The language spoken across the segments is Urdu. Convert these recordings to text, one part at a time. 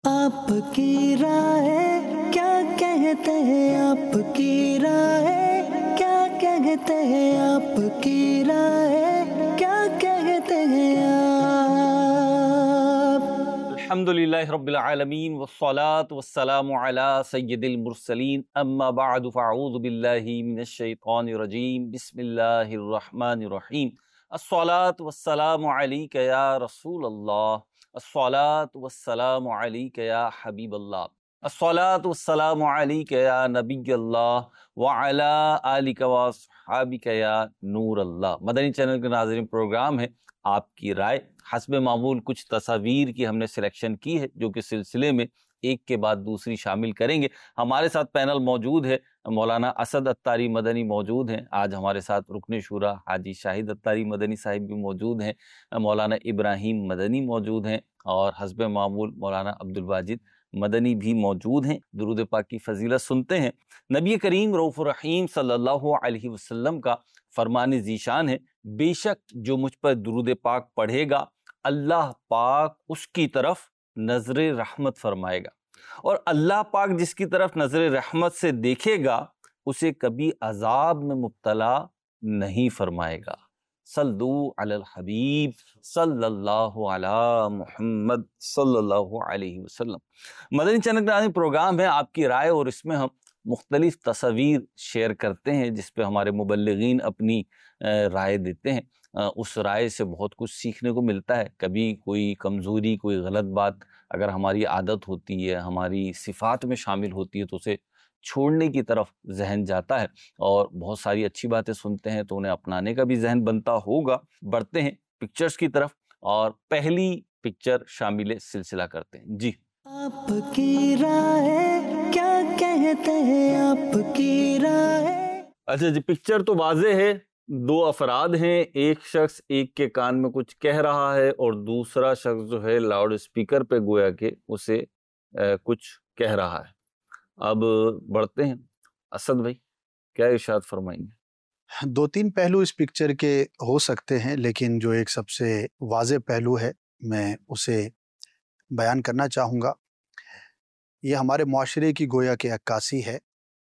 आपकी राय क्या कहते हैं, आपकी राय क्या कहते हैं, आपकी राय क्या कहते हैं आप। अल्हम्दुलिल्लाहि रब्बिल आलमीन वस्सलातु वस्सलामु अला सय्यिदिल मुरसलीन अम्मा बअदु फ़अऊज़ु बिल्लाहि मिनश शैतानिर रजीम बिस्मिल्लाहिर रहमानिर रहीम अस्सलातु वस्सलामु अलैका या रसूल अल्लाह अस्सलातु वस्सलामु अलैका या हबीब अल्लाह अस्सलातु वस्सलामु अलैका या नबी अल्लाह व अला आलिका व अस्हाबिका या नूर अल्लाह। मदनी चैनल के नाज़रीन, प्रोग्राम है आपकी राय। हस्ब मामूल कुछ तस्वीर की हमने सिलेक्शन की है जो कि सिलसिले में एक के बाद दूसरी शामिल करेंगे। हमारे साथ पैनल मौजूद है, मौलाना असद अत्तारी मदनी मौजूद हैं। आज हमारे साथ रुकन शुरा हाजी शाहिद अत्तारी मदनी साहिब भी मौजूद हैं, मौलाना इब्राहिम मदनी मौजूद हैं और हस्ब मामूल मौलाना अब्दुल वाजिद मदनी भी मौजूद हैं। दुरूद पाक की फजीलत सुनते हैं। नबी करीम रऊफ़ुर रहीम सल्लल्लाहु अलैहि वसल्लम का फरमान ज़ीशान है, बेशक जो मुझ पर दुरूद पाक पढ़ेगा अल्लाह पाक उसकी तरफ नजर रहमत फरमाएगा, और अल्लाह पाक जिसकी तरफ नजर रहमत से देखेगा उसे कभी अजाब में मुब्तला नहीं फरमाएगा। सल्लु अलल हबीब सल्लल्लाहु अला मुहम्मद सल्लल्लाहु अलैहि वसल्लम। मदनी चैनल का प्रोग्राम है आपकी राय, और इसमें हम मुख्तलिफ तस्वीर शेयर करते हैं जिस पे हमारे मुबल्लिगीन अपनी राय देते हैं। उस राय से बहुत कुछ सीखने को मिलता है। कभी कोई कमज़ोरी, कोई गलत बात अगर हमारी आदत होती है, हमारी सिफ़ात में शामिल होती है, तो उसे छोड़ने की तरफ जहन जाता है, और बहुत सारी अच्छी बातें सुनते हैं तो उन्हें अपनाने का भी जहन बनता होगा। बढ़ते हैं पिक्चर्स की तरफ, और पहली पिक्चर शामिल सिलसिला करते हैं। जी, आपकी राय क्या कहते हैं, आपकी राय। अच्छा जी, पिक्चर तो वाज़े है। दो अफराद हैं, एक शख्स एक के कान में कुछ कह रहा है और दूसरा शख्स जो है लाउड स्पीकर पे गोया के उसे कुछ कह रहा है। अब बढ़ते हैं, असद भाई क्या इरशाद फरमाएंगे? दो तीन पहलू इस पिक्चर के हो सकते हैं, लेकिन जो एक सबसे वाज़े पहलू है मैं उसे बयान करना चाहूँगा। ये हमारे मुआशरे की गोया के अक्कासी है।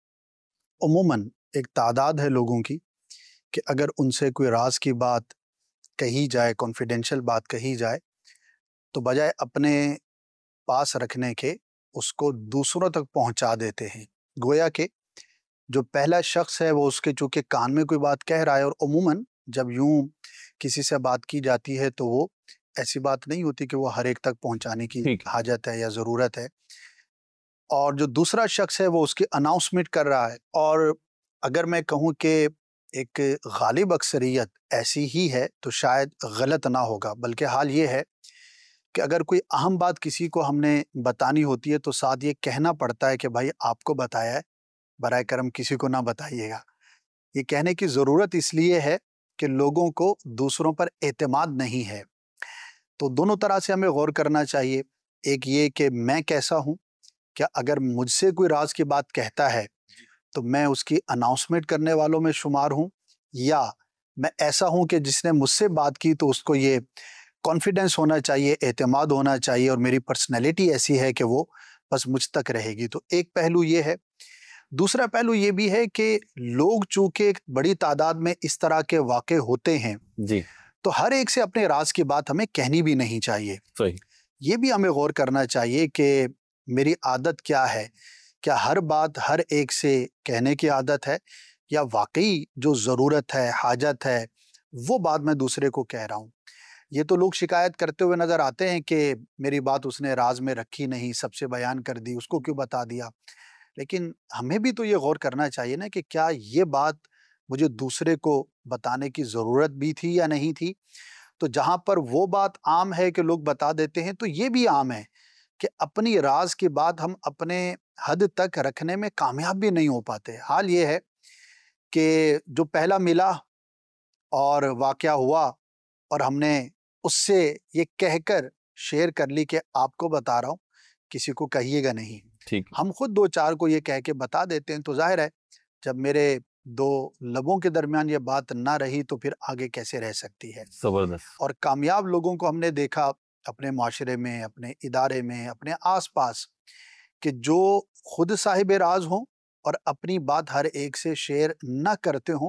उमूमन एक तादाद है लोगों की कि अगर उनसे कोई राज की बात कही जाए, कॉन्फिडेंशियल बात कही जाए, तो बजाय अपने पास रखने के उसको दूसरों तक पहुंचा देते हैं। गोया के जो पहला शख्स है वो उसके चूँकि कान में कोई बात कह रहा है, और उमूमन जब यूं किसी से बात की जाती है तो वो ऐसी बात नहीं होती कि वो हर एक तक पहुंचाने की हाजत है या ज़रूरत है, और जो दूसरा शख्स है वो उसकी अनाउंसमेंट कर रहा है। और अगर मैं कहूँ कि एक गालिब अक्सरियत ऐसी ही है तो शायद गलत ना होगा, बल्कि हाल ये है कि अगर कोई अहम बात किसी को हमने बतानी होती है तो साथ ये कहना पड़ता है कि भाई आपको बताया है, बराए करम किसी को ना बताइएगा। ये कहने की ज़रूरत इसलिए है कि लोगों को दूसरों पर एतमाद नहीं है। तो दोनों तरह से हमें गौर करना चाहिए। एक ये कि मैं कैसा हूँ, क्या अगर मुझसे कोई राज की बात कहता है तो मैं उसकी अनाउंसमेंट करने वालों में शुमार हूँ, या मैं ऐसा हूँ कि जिसने मुझसे बात की तो उसको ये कॉन्फिडेंस होना चाहिए, एतमाद होना चाहिए, और मेरी पर्सनैलिटी ऐसी है कि वो बस मुझ तक रहेगी। तो एक पहलू ये है। दूसरा पहलू ये भी है कि लोग चूँकि बड़ी तादाद में इस तरह के वाक़े होते हैं जी, तो हर एक से अपने राज की बात हमें कहनी भी नहीं चाहिए। सही। ये भी हमें गौर करना चाहिए कि मेरी आदत क्या है, क्या हर बात हर एक से कहने की आदत है, या वाकई जो ज़रूरत है, हाजत है, वो बात मैं दूसरे को कह रहा हूँ। ये तो लोग शिकायत करते हुए नज़र आते हैं कि मेरी बात उसने राज में रखी नहीं, सबसे बयान कर दी, उसको क्यों बता दिया। लेकिन हमें भी तो ये गौर करना चाहिए ना कि क्या ये बात मुझे दूसरे को बताने की ज़रूरत भी थी या नहीं थी। तो जहाँ पर वो बात आम है कि लोग बता देते हैं, तो ये भी आम है कि अपनी राज की बात हम अपने हद तक रखने में कामयाब भी नहीं हो पाते। हाल ये है कि जो पहला मिला और वाक़या हुआ और हमने उससे ये कहकर शेयर कर ली कि आपको बता रहा हूँ, किसी को कहिएगा नहीं। ठीक, हम खुद दो चार को ये कह के बता देते हैं, तो जाहिर है जब मेरे दो लबों के दरमियान ये बात ना रही तो फिर आगे कैसे रह सकती है। जबरदस्त। और कामयाब लोगों को हमने देखा اپنے معاشرے میں، اپنے ادارے میں، اپنے آس پاس، کہ جو خود صاحب راز ہوں اور اپنی بات ہر ایک سے شیئر نہ کرتے ہوں،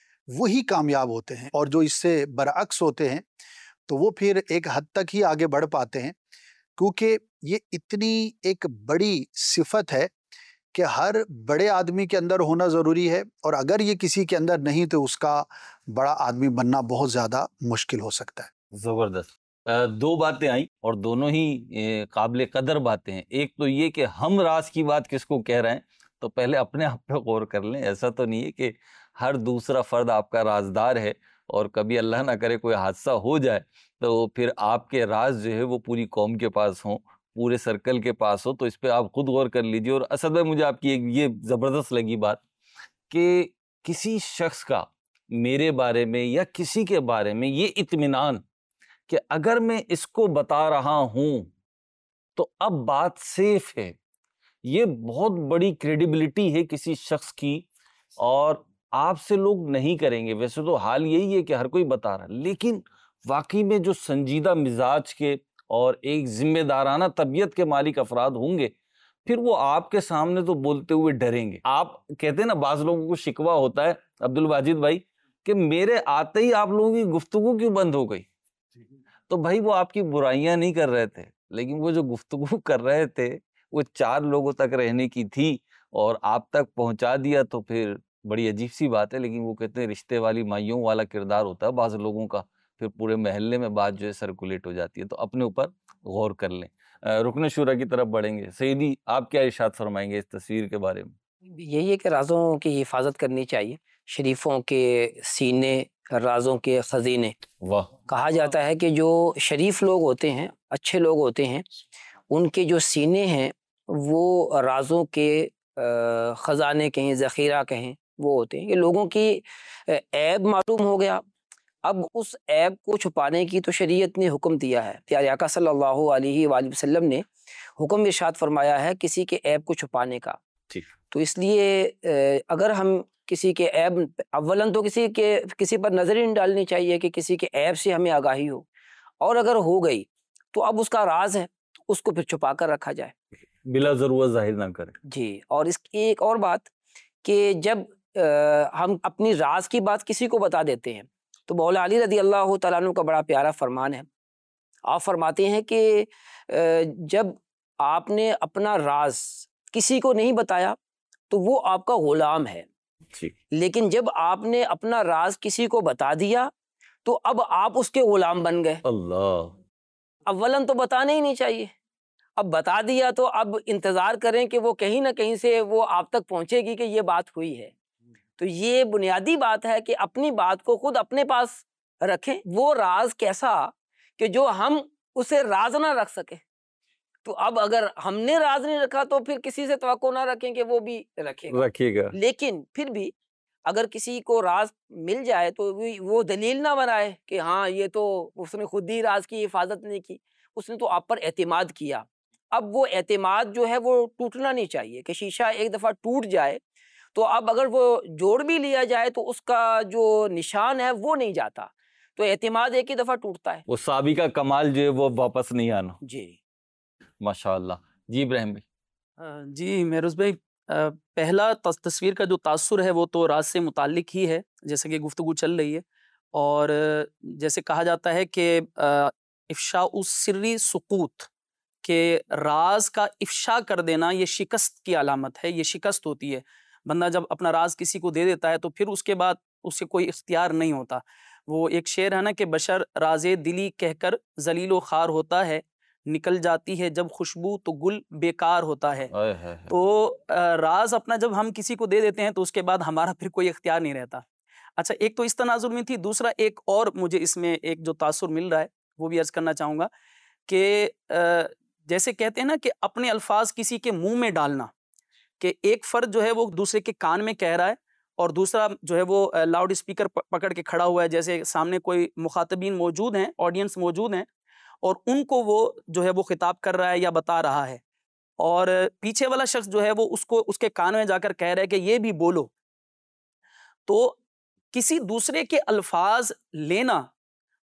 وہی کامیاب ہوتے ہیں، اور جو اس سے برعکس ہوتے ہیں تو وہ پھر ایک حد تک ہی آگے بڑھ پاتے ہیں، کیونکہ یہ اتنی ایک بڑی صفت ہے کہ ہر بڑے آدمی کے اندر ہونا ضروری ہے، اور اگر یہ کسی کے اندر نہیں تو اس کا بڑا آدمی بننا بہت زیادہ مشکل ہو سکتا ہے۔ زبردست۔ دو باتیں آئیں اور دونوں ہی قابل قدر باتیں ہیں۔ ایک تو یہ کہ ہم راز کی بات کس کو کہہ رہے ہیں، تو پہلے اپنے آپ پہ غور کر لیں۔ ایسا تو نہیں ہے کہ ہر دوسرا فرد آپ کا رازدار ہے، اور کبھی اللہ نہ کرے کوئی حادثہ ہو جائے تو پھر آپ کے راز جو ہے وہ پوری قوم کے پاس ہوں، پورے سرکل کے پاس ہو۔ تو اس پہ آپ خود غور کر لیجئے۔ اور اسد بھائی، مجھے آپ کی ایک یہ زبردست لگی بات کہ کسی شخص کا میرے بارے میں یا کسی کے بارے میں یہ اطمینان کہ اگر میں اس کو بتا رہا ہوں تو اب بات سیف ہے، یہ بہت بڑی کریڈیبلٹی ہے کسی شخص کی، اور آپ سے لوگ نہیں کریں گے۔ ویسے تو حال یہی ہے کہ ہر کوئی بتا رہا ہے، لیکن واقعی میں جو سنجیدہ مزاج کے اور ایک ذمہ دارانہ طبیعت کے مالک افراد ہوں گے، پھر وہ آپ کے سامنے تو بولتے ہوئے ڈریں گے۔ آپ کہتے ہیں نا، بعض لوگوں کو شکوہ ہوتا ہے عبد الواجد بھائی کہ میرے آتے ہی آپ لوگوں کی گفتگو کیوں بند ہو گئی؟ تو بھائی وہ آپ کی برائیاں نہیں کر رہے تھے، لیکن وہ جو گفتگو کر رہے تھے وہ 4 لوگوں تک رہنے کی تھی، اور آپ تک پہنچا دیا تو پھر بڑی عجیب سی بات ہے۔ لیکن وہ کہتے ہیں رشتے والی مائیوں والا کردار ہوتا ہے بعض لوگوں کا، پھر پورے محلے میں بات جو ہے سرکولیٹ ہو جاتی ہے۔ تو اپنے اوپر غور کر لیں۔ رکن شورا کی طرف بڑھیں گے۔ سیدی، آپ کیا ارشاد فرمائیں گے اس تصویر کے بارے میں؟ یہی ہے کہ رازوں کی حفاظت کرنی چاہیے، شریفوں کے سینے رازوں کے خزینے۔ واہ! کہا جاتا ہے کہ جو شریف لوگ ہوتے ہیں، اچھے لوگ ہوتے ہیں، ان کے جو سینے ہیں وہ رازوں کے خزانے کہیں، ذخیرہ کہیں، وہ ہوتے ہیں کہ لوگوں کی عیب معلوم ہو گیا، اب اس عیب کو چھپانے کی تو شریعت نے حکم دیا ہے۔ پیارے آقا صلی اللہ علیہ وآلہ وسلم نے حکم ارشاد فرمایا ہے کسی کے عیب کو چھپانے کا۔ تو اس لیے اگر ہم کسی کے عیب، اولاً تو کسی پر نظر ہی نہیں ڈالنی چاہیے کہ کسی کے عیب سے ہمیں آگاہی ہو، اور اگر ہو گئی تو اب اس کا راز ہے، اس کو پھر چھپا کر رکھا جائے، بلا ضرورت ظاہر نہ کریں۔ جی۔ اور اس کی ایک اور بات کہ جب ہم اپنی راز کی بات کسی کو بتا دیتے ہیں تو مولا علی رضی اللہ تعالیٰ عنہ کا بڑا پیارا فرمان ہے۔ آپ فرماتے ہیں کہ جب آپ نے اپنا راز کسی کو نہیں بتایا تو وہ آپ کا غلام ہے، لیکن جب آپ نے اپنا راز کسی کو بتا دیا تو اب آپ اس کے غلام بن گئے۔ اللہ! اولاً تو بتانا ہی نہیں چاہیے، اب بتا دیا تو اب انتظار کریں کہ وہ کہیں نہ کہیں سے وہ آپ تک پہنچے گی کہ یہ بات ہوئی ہے۔ تو یہ بنیادی بات ہے کہ اپنی بات کو خود اپنے پاس رکھیں۔ وہ راز کیسا کہ جو ہم اسے راز نہ رکھ سکے، تو اب اگر ہم نے راز نہیں رکھا تو پھر کسی سے توقع نہ رکھیں کہ وہ بھی رکھے گا۔ لیکن پھر بھی اگر کسی کو راز مل جائے تو وہ دلیل نہ بنائے کہ ہاں یہ تو اس نے خود ہی راز کی حفاظت نہیں کی، اس نے تو آپ پر اعتماد کیا۔ اب وہ اعتماد جو ہے وہ ٹوٹنا نہیں چاہیے کہ شیشہ ایک دفعہ ٹوٹ جائے تو اب اگر وہ جوڑ بھی لیا جائے تو اس کا جو نشان ہے وہ نہیں جاتا، تو اعتماد ایک ہی دفعہ ٹوٹتا ہے، وہ سابقہ کمال جو ہے وہ واپس نہیں آنا۔ جی ماشاءاللہ۔ جی ابراہیم بھائی۔ جی مہروز بھائی، پہلا تصویر کا جو تاثر ہے وہ تو راز سے متعلق ہی ہے، جیسے کہ گفتگو چل رہی ہے، اور جیسے کہا جاتا ہے کہ افشاء السری سقوط، کہ راز کا افشا کر دینا یہ شکست کی علامت ہے، یہ شکست ہوتی ہے۔ بندہ جب اپنا راز کسی کو دے دیتا ہے تو پھر اس کے بعد اسے کوئی اختیار نہیں ہوتا۔ وہ ایک شعر ہے نا کہ بشر راز دلی کہہ کر ذلیل و خوار ہوتا ہے، نکل جاتی ہے جب خوشبو تو گل بیکار ہوتا ہے۔ تو راز اپنا جب ہم کسی کو دے دیتے ہیں تو اس کے بعد ہمارا پھر کوئی اختیار نہیں رہتا۔ اچھا، ایک تو اس تناظر میں تھی، دوسرا ایک اور مجھے اس میں ایک جو تاثر مل رہا ہے وہ بھی عرض کرنا چاہوں گا کہ جیسے کہتے ہیں نا کہ اپنے الفاظ کسی کے منہ میں ڈالنا، کہ ایک فرد جو ہے وہ دوسرے کے کان میں کہہ رہا ہے اور دوسرا جو ہے وہ لاؤڈ اسپیکر پکڑ کے کھڑا ہوا ہے، جیسے سامنے کوئی مخاطبین موجود ہیں، آڈینس موجود ہیں، اور ان کو وہ جو ہے وہ خطاب کر رہا ہے یا بتا رہا ہے، اور پیچھے والا شخص جو ہے وہ اس کے کان میں جا کر کہہ رہا ہے کہ یہ بھی بولو۔ تو کسی دوسرے کے الفاظ لینا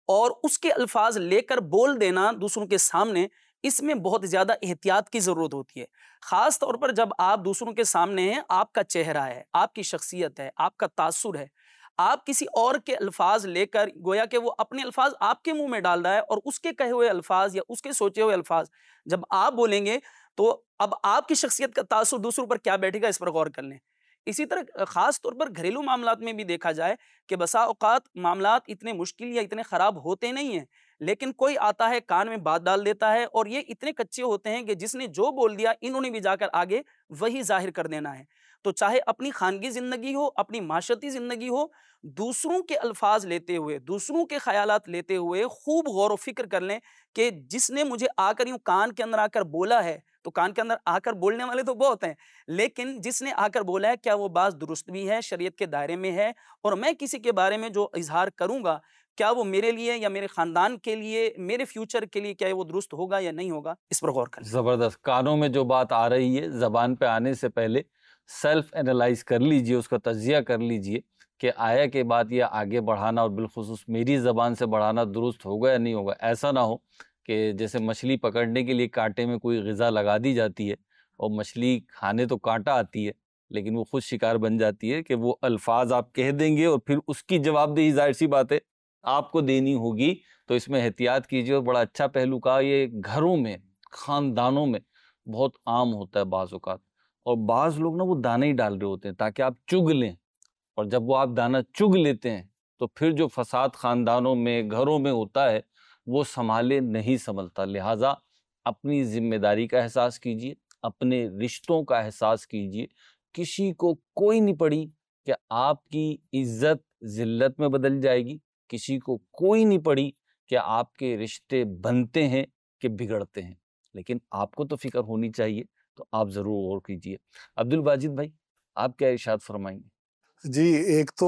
اور اس کے الفاظ لے کر بول دینا دوسروں کے سامنے، اس میں بہت زیادہ احتیاط کی ضرورت ہوتی ہے، خاص طور پر جب آپ دوسروں کے سامنے ہیں، آپ کا چہرہ ہے، آپ کی شخصیت ہے، آپ کا تاثر ہے، آپ کسی اور کے الفاظ لے کر گویا کہ وہ اپنے الفاظ آپ کے منہ میں ڈال رہا ہے، اور اس کے کہے ہوئے الفاظ یا اس کے سوچے ہوئے الفاظ جب آپ بولیں گے تو اب آپ کی شخصیت کا تاثر دوسروں پر کیا بیٹھے گا، اس پر غور کر لیں۔ اسی طرح خاص طور پر گھریلو معاملات میں بھی دیکھا جائے کہ بسا اوقات معاملات اتنے مشکل یا اتنے خراب ہوتے نہیں ہیں، لیکن کوئی آتا ہے کان میں بات ڈال دیتا ہے، اور یہ اتنے کچے ہوتے ہیں کہ جس نے جو بول دیا انہوں نے بھی جا کر آگے وہی ظاہر کر دینا ہے۔ تو چاہے اپنی خانگی زندگی ہو، اپنی معاشرتی زندگی ہو، دوسروں کے الفاظ لیتے ہوئے، دوسروں کے خیالات لیتے ہوئے خوب غور و فکر کر لیں کہ جس نے مجھے آ کر یوں کان کے اندر آ کر بولا ہے، تو کان کے اندر آ کر بولنے والے تو بہت ہیں، لیکن جس نے آ کر بولا ہے کیا وہ بات درست بھی ہے، شریعت کے دائرے میں ہے، اور میں کسی کے بارے میں جو اظہار کروں گا کیا وہ میرے لیے یا میرے خاندان کے لیے، میرے فیوچر کے لیے کیا وہ درست ہوگا یا نہیں ہوگا، اس پر غور کریں۔ زبردست۔ کانوں میں جو بات آ رہی ہے، زبان پہ آنے سے پہلے سیلف اینالائز کر لیجئے، اس کا تجزیہ کر لیجئے کہ آیا کے بعد یہ آگے بڑھانا اور بالخصوص میری زبان سے بڑھانا درست ہوگا یا نہیں ہوگا۔ ایسا نہ ہو کہ جیسے مچھلی پکڑنے کے لیے کانٹے میں کوئی غذا لگا دی جاتی ہے اور مچھلی کھانے تو کانٹا آتی ہے لیکن وہ خود شکار بن جاتی ہے، کہ وہ الفاظ آپ کہہ دیں گے اور پھر اس کی جواب دہی ظاہر سی بات ہے آپ کو دینی ہوگی۔ تو اس میں احتیاط کیجیے۔ اور بڑا اچھا پہلو کہا، یہ گھروں میں، خاندانوں میں بہت عام ہوتا ہے بعض اوقات، اور بعض لوگ نا وہ دانے ہی ڈال رہے ہوتے ہیں تاکہ آپ چگ لیں، اور جب وہ آپ دانہ چگ لیتے ہیں تو پھر جو فساد خاندانوں میں، گھروں میں ہوتا ہے وہ سنبھالے نہیں سنبھلتا۔ لہٰذا اپنی ذمہ داری کا احساس کیجیے، اپنے رشتوں کا احساس کیجیے۔ کسی کو کوئی نہیں پڑی کہ آپ کی عزت ذلت میں بدل جائے گی، کسی کو کوئی نہیں پڑی کہ آپ کے رشتے بنتے ہیں کہ بگڑتے ہیں، لیکن آپ کو تو فکر ہونی چاہیے، تو آپ ضرور غور کیجیے۔ عبد الواجد بھائی، آپ کیا ارشاد فرمائیں گے؟ جی، ایک تو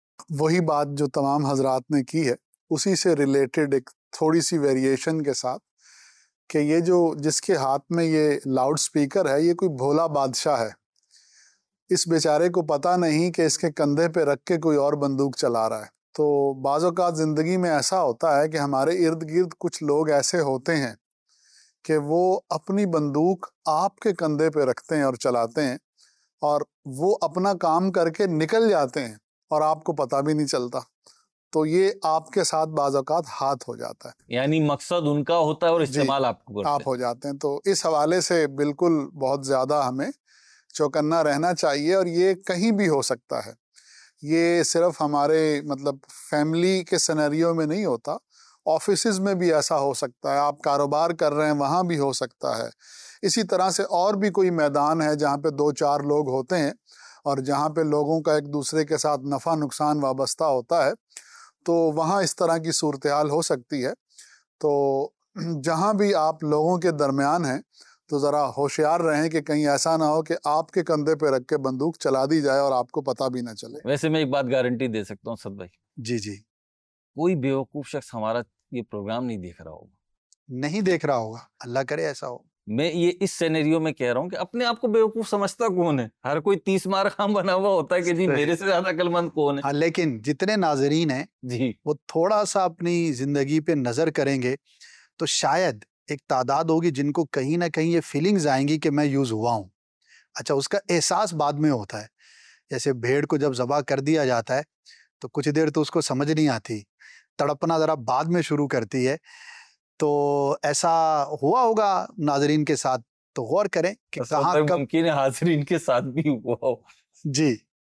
وہی بات جو تمام حضرات نے کی ہے، اسی سے ریلیٹڈ ایک تھوڑی سی ویریشن کے ساتھ، کہ یہ جو جس کے ہاتھ میں یہ لاؤڈ سپیکر ہے، یہ کوئی بھولا بادشاہ ہے، اس بیچارے کو پتہ نہیں کہ اس کے کندھے پہ رکھ کے کوئی اور بندوق چلا رہا ہے۔ تو بعض اوقات زندگی میں ایسا ہوتا ہے کہ ہمارے ارد گرد کچھ لوگ ایسے ہوتے ہیں کہ وہ اپنی بندوق آپ کے کندھے پہ رکھتے ہیں اور چلاتے ہیں، اور وہ اپنا کام کر کے نکل جاتے ہیں اور آپ کو پتہ بھی نہیں چلتا۔ تو یہ آپ کے ساتھ بعض اوقات ہاتھ ہو جاتا ہے، یعنی مقصد ان کا ہوتا ہے اور استعمال آپ کو کرتے ہیں۔ آپ ہو جاتے ہیں۔ تو اس حوالے سے بالکل بہت زیادہ ہمیں چوکنا رہنا چاہیے، اور یہ کہیں بھی ہو سکتا ہے، یہ صرف ہمارے مطلب فیملی کے سینیریو میں نہیں ہوتا، آفیسز میں بھی ایسا ہو سکتا ہے، آپ کاروبار کر رہے ہیں وہاں بھی ہو سکتا ہے۔ اسی طرح سے اور بھی کوئی میدان ہے جہاں پہ 2-4 لوگ ہوتے ہیں اور جہاں پہ لوگوں کا ایک دوسرے کے ساتھ نفع نقصان وابستہ ہوتا ہے، تو وہاں اس طرح کی صورتحال ہو سکتی ہے۔ تو جہاں بھی آپ لوگوں کے درمیان ہیں تو ذرا ہوشیار رہیں کہ کہیں ایسا نہ ہو کہ آپ کے کندھے پہ رکھ کے بندوق چلا دی جائے اور آپ کو پتہ بھی نہ چلے۔ ویسے میں ایک بات گارنٹی دے سکتا ہوں سب بھائی، جی جی، کوئی بیوقوف شخص ہمارا یہ پروگرام نہیں دیکھ رہا ہوگا، نہیں دیکھ رہا ہوگا، اللہ کرے ایسا ہو۔ میں یہ اس سینیریو میں کہہ رہا ہوں کہ اپنے آپ کو بیوقوف سمجھتا کون ہے؟ ہر کوئی 30 مار خام بنا ہوا ہوتا ہے کہ جی میرے سے زیادہ عقل مند کون ہے۔ ہاں، لیکن جتنے ناظرین ہیں جی، وہ تھوڑا سا اپنی زندگی پہ نظر کریں گے تو شاید ایک تعداد ہوگی جن کو کہیں نہ کہیں یہ فیلنگز آئیں گی کہ میں یوز ہوا ہوں۔ اچھا، اس کا احساس بعد میں ہوتا ہے۔ جیسے بھیڑ کو جب ذبح کر دیا جاتا ہے تو کچھ دیر تو اس کو سمجھ نہیں آتی، تڑپنا ذرا بعد میں شروع کرتی ہے۔ تو ایسا ہوا ہوگا ناظرین کے ساتھ، تو غور کریں کہ کہاں کب ممکن ہے حاضرین کے ساتھ بھی ہوا ہو۔ جی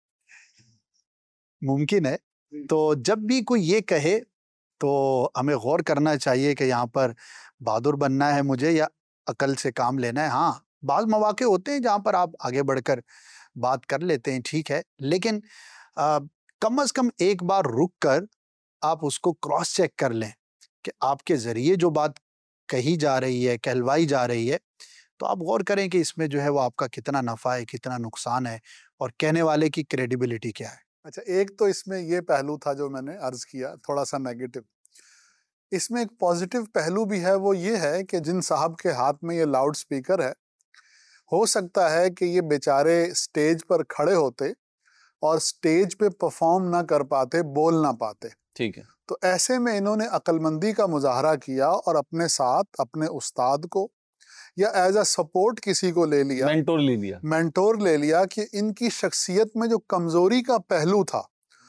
ممکن ہے۔ تو جب بھی کوئی یہ کہے تو ہمیں غور کرنا چاہیے کہ یہاں پر بہادر بننا ہے مجھے یا عقل سے کام لینا ہے۔ ہاں، بعض مواقع ہوتے ہیں جہاں پر آپ آگے بڑھ کر بات کر لیتے ہیں، ٹھیک ہے، لیکن کم از کم ایک بار رک کر آپ اس کو کراس چیک کر لیں کہ آپ کے ذریعے جو بات کہی جا رہی ہے، کہلوائی جا رہی ہے، تو آپ غور کریں کہ اس میں جو ہے وہ آپ کا کتنا نفع ہے، کتنا نقصان ہے، اور کہنے والے کی کریڈیبلٹی کیا ہے۔ اچھا، ایک تو اس میں یہ پہلو تھا جو میں نے عرض کیا، تھوڑا سا نیگیٹو۔ اس میں ایک پازیٹیو پہلو بھی ہے، وہ یہ ہے کہ جن صاحب کے ہاتھ میں یہ لاؤڈ سپیکر ہے، ہو سکتا ہے کہ یہ بیچارے سٹیج پر کھڑے ہوتے اور سٹیج پہ پرفارم نہ کر پاتے، بول نہ پاتے، ٹھیک ہے. تو ایسے میں انہوں نے عقل مندی کا مظاہرہ کیا اور اپنے ساتھ اپنے استاد کو یا ایز اے سپورٹ کسی کو لے لیا، مینٹور لے لیا کہ ان کی شخصیت میں جو کمزوری کا پہلو تھا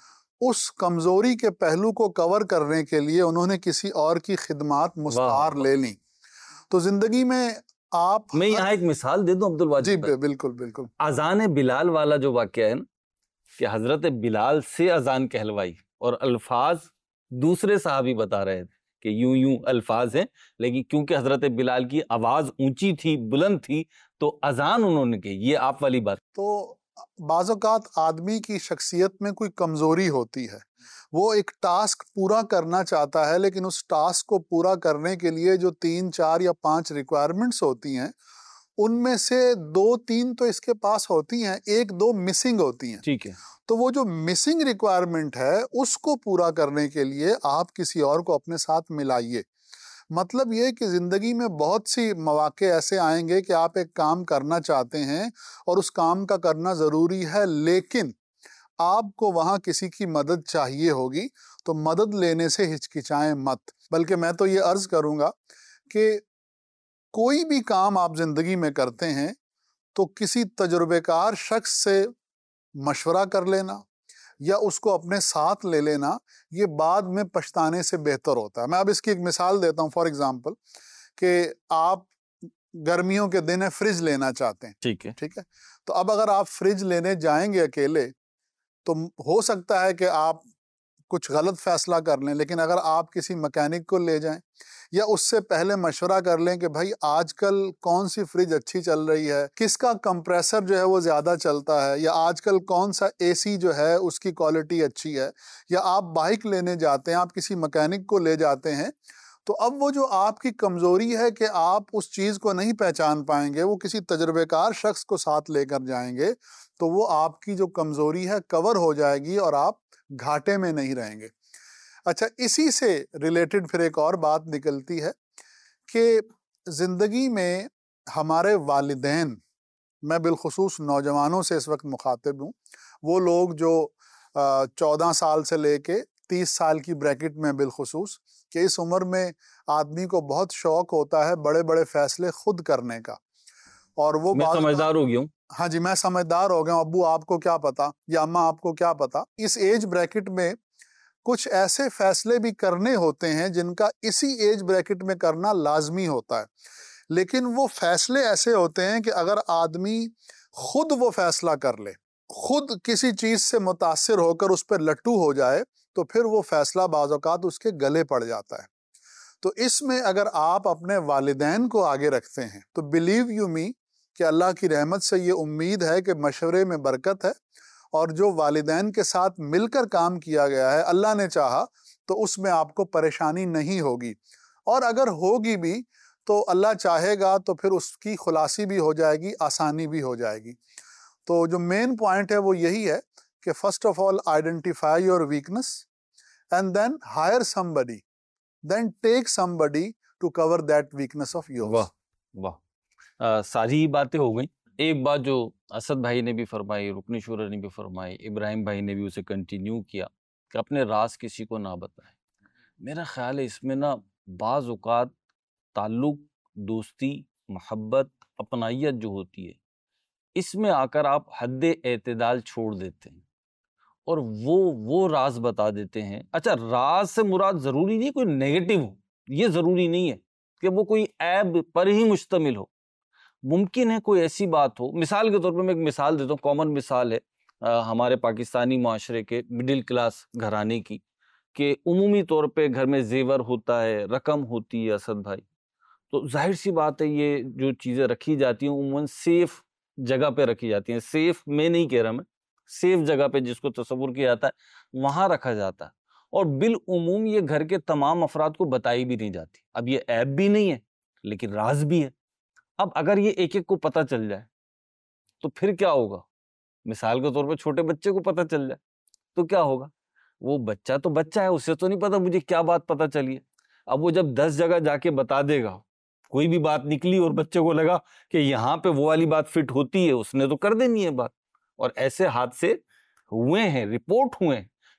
اس کمزوری کے پہلو کو کور کرنے کے لیے انہوں نے کسی اور کی خدمات مستعار لے لیں. تو زندگی میں آپ، میں یہاں ایک مثال دے دوں عبد الواجد. جی بالکل بالکل. اذان بلال والا جو واقعہ ہے نا کہ حضرت بلال سے اذان کہلوائی اور الفاظ دوسرے صحابی بتا رہے تھے کہ یوں یوں الفاظ ہیں، لیکن کیونکہ حضرت بلال کی آواز اونچی تھی، بلند تھی، تو اذان انہوں نے کی. یہ آپ والی بات. تو بعض اوقات آدمی کی شخصیت میں کوئی کمزوری ہوتی ہے، وہ ایک ٹاسک پورا کرنا چاہتا ہے لیکن اس ٹاسک کو پورا کرنے کے لیے جو 3 4 یا 5 ریکوائرمنٹس ہوتی ہیں ان میں سے 2 3 تو اس کے پاس ہوتی ہیں، 1 2 مسنگ ہوتی ہیں. ٹھیک ہے. تو وہ جو مسنگ ریکوائرمنٹ ہے اس کو پورا کرنے کے لیے آپ کسی اور کو اپنے ساتھ ملائیے. مطلب یہ کہ زندگی میں بہت سی مواقع ایسے آئیں گے کہ آپ ایک کام کرنا چاہتے ہیں اور اس کام کا کرنا ضروری ہے، لیکن آپ کو وہاں کسی کی مدد چاہیے ہوگی. تو مدد لینے سے ہچکچائیں مت، بلکہ میں تو یہ عرض کروں گا کہ کوئی بھی کام آپ زندگی میں کرتے ہیں تو کسی تجربے کار شخص سے مشورہ کر لینا یا اس کو اپنے ساتھ لے لینا یہ بعد میں پچھتانے سے بہتر ہوتا ہے. میں اب اس کی ایک مثال دیتا ہوں. فار ایگزامپل کہ آپ گرمیوں کے دن فریج لینا چاہتے ہیں. ٹھیک ہے. ٹھیک ہے. تو اب اگر آپ فریج لینے جائیں گے اکیلے تو ہو سکتا ہے کہ آپ کچھ غلط فیصلہ کر لیں، لیکن اگر آپ کسی مکینک کو لے جائیں یا اس سے پہلے مشورہ کر لیں کہ بھائی آج کل کون سی فریج اچھی چل رہی ہے، کس کا کمپریسر جو ہے وہ زیادہ چلتا ہے، یا آج کل کون سا اے سی جو ہے اس کی کوالٹی اچھی ہے، یا آپ بائک لینے جاتے ہیں، آپ کسی مکینک کو لے جاتے ہیں، تو اب وہ جو آپ کی کمزوری ہے کہ آپ اس چیز کو نہیں پہچان پائیں گے، وہ کسی تجربے کار شخص کو ساتھ لے کر جائیں گے تو وہ آپ کی جو کمزوری ہے کور ہو جائے گی اور آپ گھاٹے میں نہیں رہیں گے. اچھا، اسی سے ریلیٹڈ پھر ایک اور بات نکلتی ہے کہ زندگی میں ہمارے والدین، میں بالخصوص نوجوانوں سے اس وقت مخاطب ہوں، وہ لوگ جو 14 سال سے لے کے 30 سال کی بریکٹ میں، بالخصوص کہ اس عمر میں آدمی کو بہت شوق ہوتا ہے بڑے بڑے فیصلے خود کرنے کا، اور وہ میں سمجھدار ہو گیا ہوں. ہاں جی، میں سمجھدار ہو گیا ہوں، ابو آپ کو کیا پتا یا اماں آپ کو کیا پتا. اس ایج بریکٹ میں کچھ ایسے فیصلے بھی کرنے ہوتے ہیں جن کا اسی ایج بریکٹ میں کرنا لازمی ہوتا ہے، لیکن وہ فیصلے ایسے ہوتے ہیں کہ اگر آدمی خود وہ فیصلہ کر لے، خود کسی چیز سے متاثر ہو کر اس پہ لٹو ہو جائے تو پھر وہ فیصلہ بعض اوقات اس کے گلے پڑ جاتا ہے. تو اس میں اگر آپ اپنے والدین کو آگے رکھتے ہیں تو بلیو یو می کہ اللہ کی رحمت سے یہ امید ہے کہ مشورے میں برکت ہے، اور جو والدین کے ساتھ مل کر کام کیا گیا ہے اللہ نے چاہا تو اس میں آپ کو پریشانی نہیں ہوگی، اور اگر ہوگی بھی تو اللہ چاہے گا تو پھر اس کی خلاصی بھی ہو جائے گی، آسانی بھی ہو جائے گی. تو جو مین پوائنٹ ہے وہ یہی ہے کہ first of all identify your weakness and then hire somebody, then take somebody to cover that weakness of yours. واہ واہ، ساری باتیں ہو گئیں. ایک بات جو اسد بھائی نے بھی فرمائی، رکن شورا نے بھی فرمائی، ابراہیم بھائی نے بھی اسے کنٹینیو کیا کہ اپنے راز کسی کو نہ بتائیں. میرا خیال ہے اس میں نا بعض اوقات تعلق، دوستی، محبت، اپنائیت جو ہوتی ہے اس میں آ کر آپ حد اعتدال چھوڑ دیتے ہیں اور وہ راز بتا دیتے ہیں. اچھا، راز سے مراد ضروری نہیں کوئی نیگیٹو ہو، یہ ضروری نہیں ہے کہ وہ کوئی عیب پر ہی مشتمل ہو. ممکن ہے کوئی ایسی بات ہو، مثال کے طور پر میں ایک مثال دیتا ہوں، کامن مثال ہے ہمارے پاکستانی معاشرے کے مڈل کلاس گھرانے کی، کہ عمومی طور پہ گھر میں زیور ہوتا ہے، رقم ہوتی ہے اسد بھائی، تو ظاہر سی بات ہے یہ جو چیزیں رکھی جاتی ہیں عموماً سیف جگہ پہ رکھی جاتی ہیں. سیف میں نہیں کہہ رہا، میں سیف جگہ پہ جس کو تصور کیا جاتا ہے وہاں رکھا جاتا ہے، اور بالعموم یہ گھر کے تمام افراد کو بتائی بھی نہیں جاتی. اب یہ عیب بھی نہیں ہے لیکن راز بھی ہے. اب اگر یہ ایک ایک کو پتہ چل جائے تو پھر کیا ہوگا؟ مثال کے طور پہ چھوٹے بچے کو پتہ چل جائے تو کیا ہوگا؟ وہ بچہ تو بچہ ہے، اسے تو نہیں پتا مجھے کیا بات پتہ چلی ہے. اب وہ جب 10 جگہ جا کے بتا دے گا، کوئی بھی بات نکلی اور بچے کو لگا کہ یہاں پہ وہ والی بات فٹ ہوتی ہے، اس نے تو کر دینی ہے بات. اور ایسے حادثے ہوئے ہیں، رپورٹ ہوئے ہیں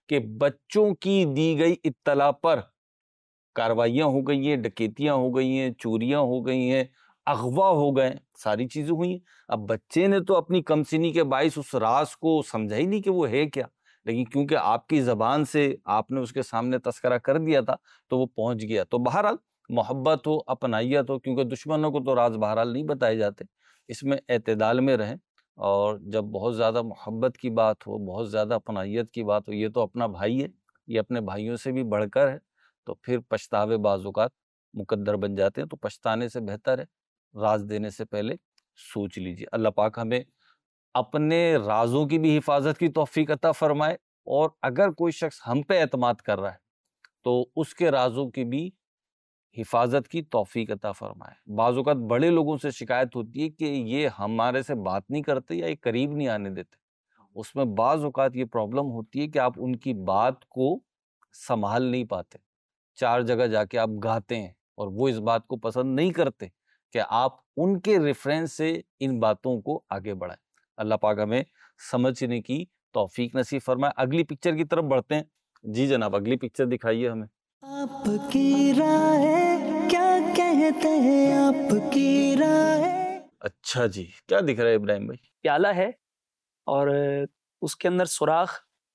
کہ بچوں کی دی گئی اطلاع پر کارروائیاں ہو گئی ہیں، ڈکیتیاں ہو گئی ہیں، چوریاں ہو گئی ہیں، اغوا ہو گئے، ساری چیزیں ہوئی ہیں۔ اب بچے نے تو اپنی کم سنی کے باعث اس راز کو سمجھا ہی نہیں کہ وہ ہے کیا، لیکن کیونکہ آپ کی زبان سے آپ نے اس کے سامنے تذکرہ کر دیا تھا تو وہ پہنچ گیا۔ تو بہرحال محبت ہو، اپنائیت ہو، کیونکہ دشمنوں کو تو راز بہرحال نہیں بتائے جاتے، اس میں اعتدال میں رہیں۔ اور جب بہت زیادہ محبت کی بات ہو، بہت زیادہ اپنائیت کی بات ہو، یہ تو اپنا بھائی ہے، یہ اپنے بھائیوں سے بھی بڑھ کر ہے، تو پھر پچھتاوے بعض اوقات مقدر بن جاتے ہیں۔ تو پچھتانے سے بہتر ہے راز دینے سے پہلے سوچ لیجیے۔ اللہ پاک ہمیں اپنے رازوں کی بھی حفاظت کی توفیق عطا فرمائے، اور اگر کوئی شخص ہم پہ اعتماد کر رہا ہے تو اس کے رازوں کی بھی حفاظت کی توفیق عطا فرمائے۔ بعض اوقات بڑے لوگوں سے شکایت ہوتی ہے کہ یہ ہمارے سے بات نہیں کرتے یا یہ قریب نہیں آنے دیتے، اس میں بعض اوقات یہ پرابلم ہوتی ہے کہ آپ ان کی بات کو سنبھال نہیں پاتے، چار جگہ جا کے آپ گاتے ہیں اور وہ اس بات کو پسند نہیں کرتے کہ آپ ان کے ریفرنس سے ان باتوں کو آگے بڑھائیں۔ اللہ پاک ہمیں سمجھنے کی توفیق نصیب فرمائے۔ اگلی پکچر کی طرف بڑھتے ہیں۔ جی جناب، اگلی پکچر دکھائیے ہمیں۔ آپ کی رائے کیا کہتے ہیں، آپ کی رائے؟ اچھا جی، کیا دکھ رہا ہے ابراہیم بھائی؟ پیالہ ہے اور اس کے اندر سوراخ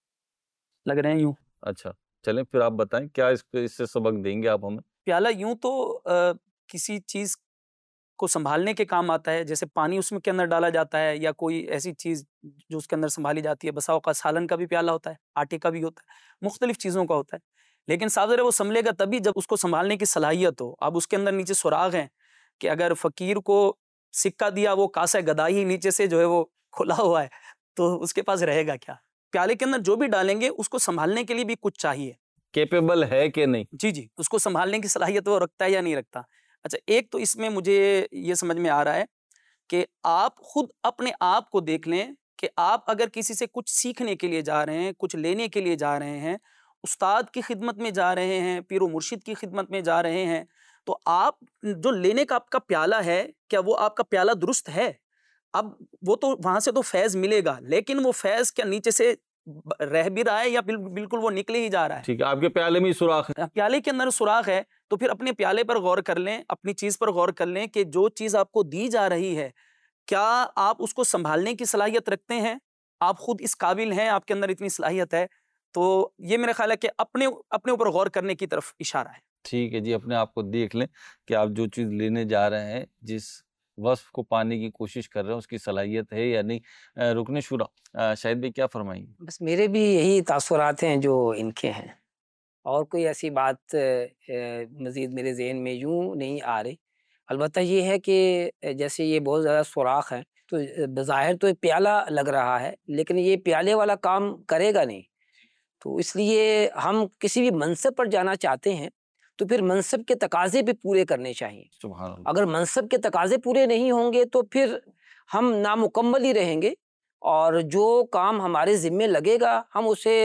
لگ رہے ہیں یوں۔ اچھا چلیں پھر آپ بتائیں کیا اس سے سبق دیں گے آپ ہمیں؟ پیالہ یوں تو کسی چیز کو سنبھالنے کے کام آتا ہے، جیسے پانی اس میں کے اندر ڈالا جاتا ہے یا کوئی ایسی چیز جو اس کے اندر سنبھالی جاتی ہے۔ بسا اوقات سالن کا بھی پیالہ ہوتا ہے، آٹے کا بھی ہوتا ہے، مختلف چیزوں کا ہوتا ہے، لیکن صاف ظاہر ہے وہ سنبھلے گا تبھی جب اس کو سنبھالنے کی صلاحیت ہو۔ اب اس کے اندر نیچے سراغ ہیں کہ اگر فقیر کو سکہ دیا، وہ کاسہ گدائی نیچے سے جو ہے وہ کھلا ہوا ہے، تو اس کے پاس رہے گا کیا؟ پیالے کے اندر جو بھی ڈالیں گے اس کو سنبھالنے کے لیے بھی کچھ چاہیے، کیپیبل ہے کہ نہیں؟ جی اس کو سنبھالنے کی صلاحیت وہ رکھتا ہے یا نہیں رکھتا۔ اچھا، ایک تو اس میں مجھے یہ سمجھ میں آ رہا ہے کہ آپ خود اپنے آپ کو دیکھ لیں کہ آپ اگر کسی سے کچھ سیکھنے کے لیے جا رہے ہیں، کچھ لینے کے لیے جا رہے ہیں، استاد کی خدمت میں جا رہے ہیں، پیر و مرشد کی خدمت میں جا رہے ہیں، تو آپ جو لینے کا آپ کا پیالہ ہے، کیا وہ آپ کا پیالہ درست ہے؟ اب وہ تو وہاں سے تو فیض ملے گا، لیکن وہ فیض کیا نیچے سے رہ بھی رہا ہے یا بالکل وہ نکلے ہی جا رہا ہے؟ ٹھیک ہے، آپ کے پیالے میں سوراخ ہے، پیالے کے اندر سوراخ ہے، تو پھر اپنے پیالے پر غور کر لیں، اپنی چیز پر غور کر لیں کہ جو چیز آپ کو دی جا رہی ہے کیا آپ اس کو سنبھالنے کی صلاحیت رکھتے ہیں؟ آپ خود اس قابل ہیں؟ آپ کے اندر اتنی صلاحیت ہے؟ تو یہ میرا خیال ہے کہ اپنے اوپر غور کرنے کی طرف اشارہ ہے۔ ٹھیک ہے جی، اپنے آپ کو دیکھ لیں کہ آپ جو چیز لینے جا رہے ہیں، جس وصف کو پانے کی کوشش کر رہے ہیں، اس کی صلاحیت ہے یا نہیں۔ رکن شورا شاہد بھائی کیا فرمائیں گے؟ بس میرے بھی یہی تاثرات ہیں جو ان کے ہیں، اور کوئی ایسی بات مزید میرے ذہن میں یوں نہیں آ رہی۔ البتہ یہ ہے کہ جیسے یہ بہت زیادہ سوراخ ہے، تو بظاہر تو پیالہ لگ رہا ہے، لیکن یہ پیالے والا کام کرے گا نہیں، تو اس لیے ہم کسی بھی منصب پر جانا چاہتے ہیں تو پھر منصب کے تقاضے بھی پورے کرنے چاہیے۔ سبحان اللہ۔ اگر منصب کے تقاضے پورے نہیں ہوں گے تو پھر ہم نامکمل ہی رہیں گے، اور جو کام ہمارے ذمے لگے گا ہم اسے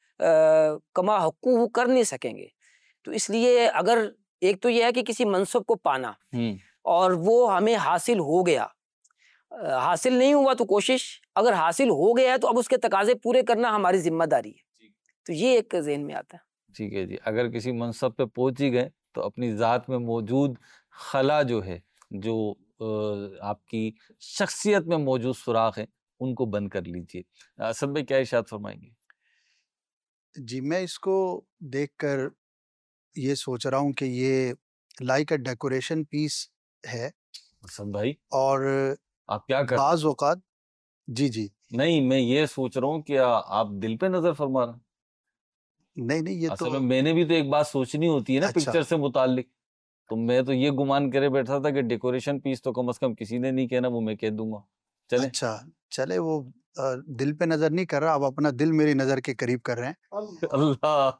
کما حقوق کر نہیں سکیں گے۔ تو اس لیے اگر ایک تو یہ ہے کہ کسی منصب کو پانا، اور وہ ہمیں حاصل ہو گیا، حاصل نہیں ہوا تو کوشش، اگر حاصل ہو گیا ہے تو اب اس کے تقاضے پورے کرنا ہماری ذمہ داری ہے۔ تو یہ ایک ذہن میں آتا ہے۔ ٹھیک ہے جی، اگر کسی منصب پہ پہنچ ہی گئے تو اپنی ذات میں موجود خلا جو ہے، جو آپ کی شخصیت میں موجود سوراخ ہیں، ان کو بند کر لیجئے۔ اسد بھائی کیا ارشاد فرمائیں گے؟ جی، میں اس کو دیکھ کر یہ سوچ رہا ہوں کہ یہ لائک اے ڈیکوریشن پیس ہے، اسد بھائی اور آپ کیا کر بعض اوقات جی نہیں، میں یہ سوچ رہا ہوں کہ آپ دل پہ نظر فرما رہے ہیں۔ نہیں یہ اصل تو میں میں نے بھی تو ایک بات سوچنی ہوتی ہے نا اچھا۔ پکچر سے متعلق، تو میں تو یہ گمان کرے بیٹھا تھا کہ ڈیکوریشن پیس تو کم از کم کسی نے نہیں کہنا، وہ میں کہہ دوں گا۔ چلیں اچھا چلے، وہ دل پہ نظر نہیں کر رہا، آپ اپنا دل میری نظر کے قریب کر رہے ہیں۔ اللہ،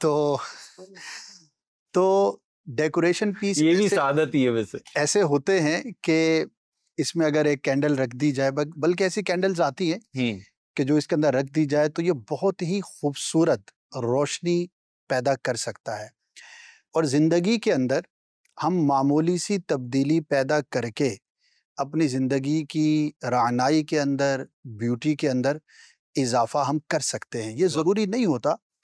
تو ڈیکوریشن پیس یہ بھی سعادت ہی ہے ویسے۔ ایسے ہوتے ہیں کہ اس میں اگر ایک کینڈل رکھ دی جائے، بلکہ ایسی کینڈلز آتی ہیں کہ جو اس کے اندر رکھ دی جائے تو یہ بہت ہی خوبصورت روشنی پیدا کر سکتا ہے، اور زندگی کے اندر ہم معمولی سی تبدیلی پیدا کر کے اپنی زندگی کی رعنائی کے اندر، بیوٹی کے اندر اضافہ ہم کر سکتے ہیں۔ یہ ضروری نہیں ہوتا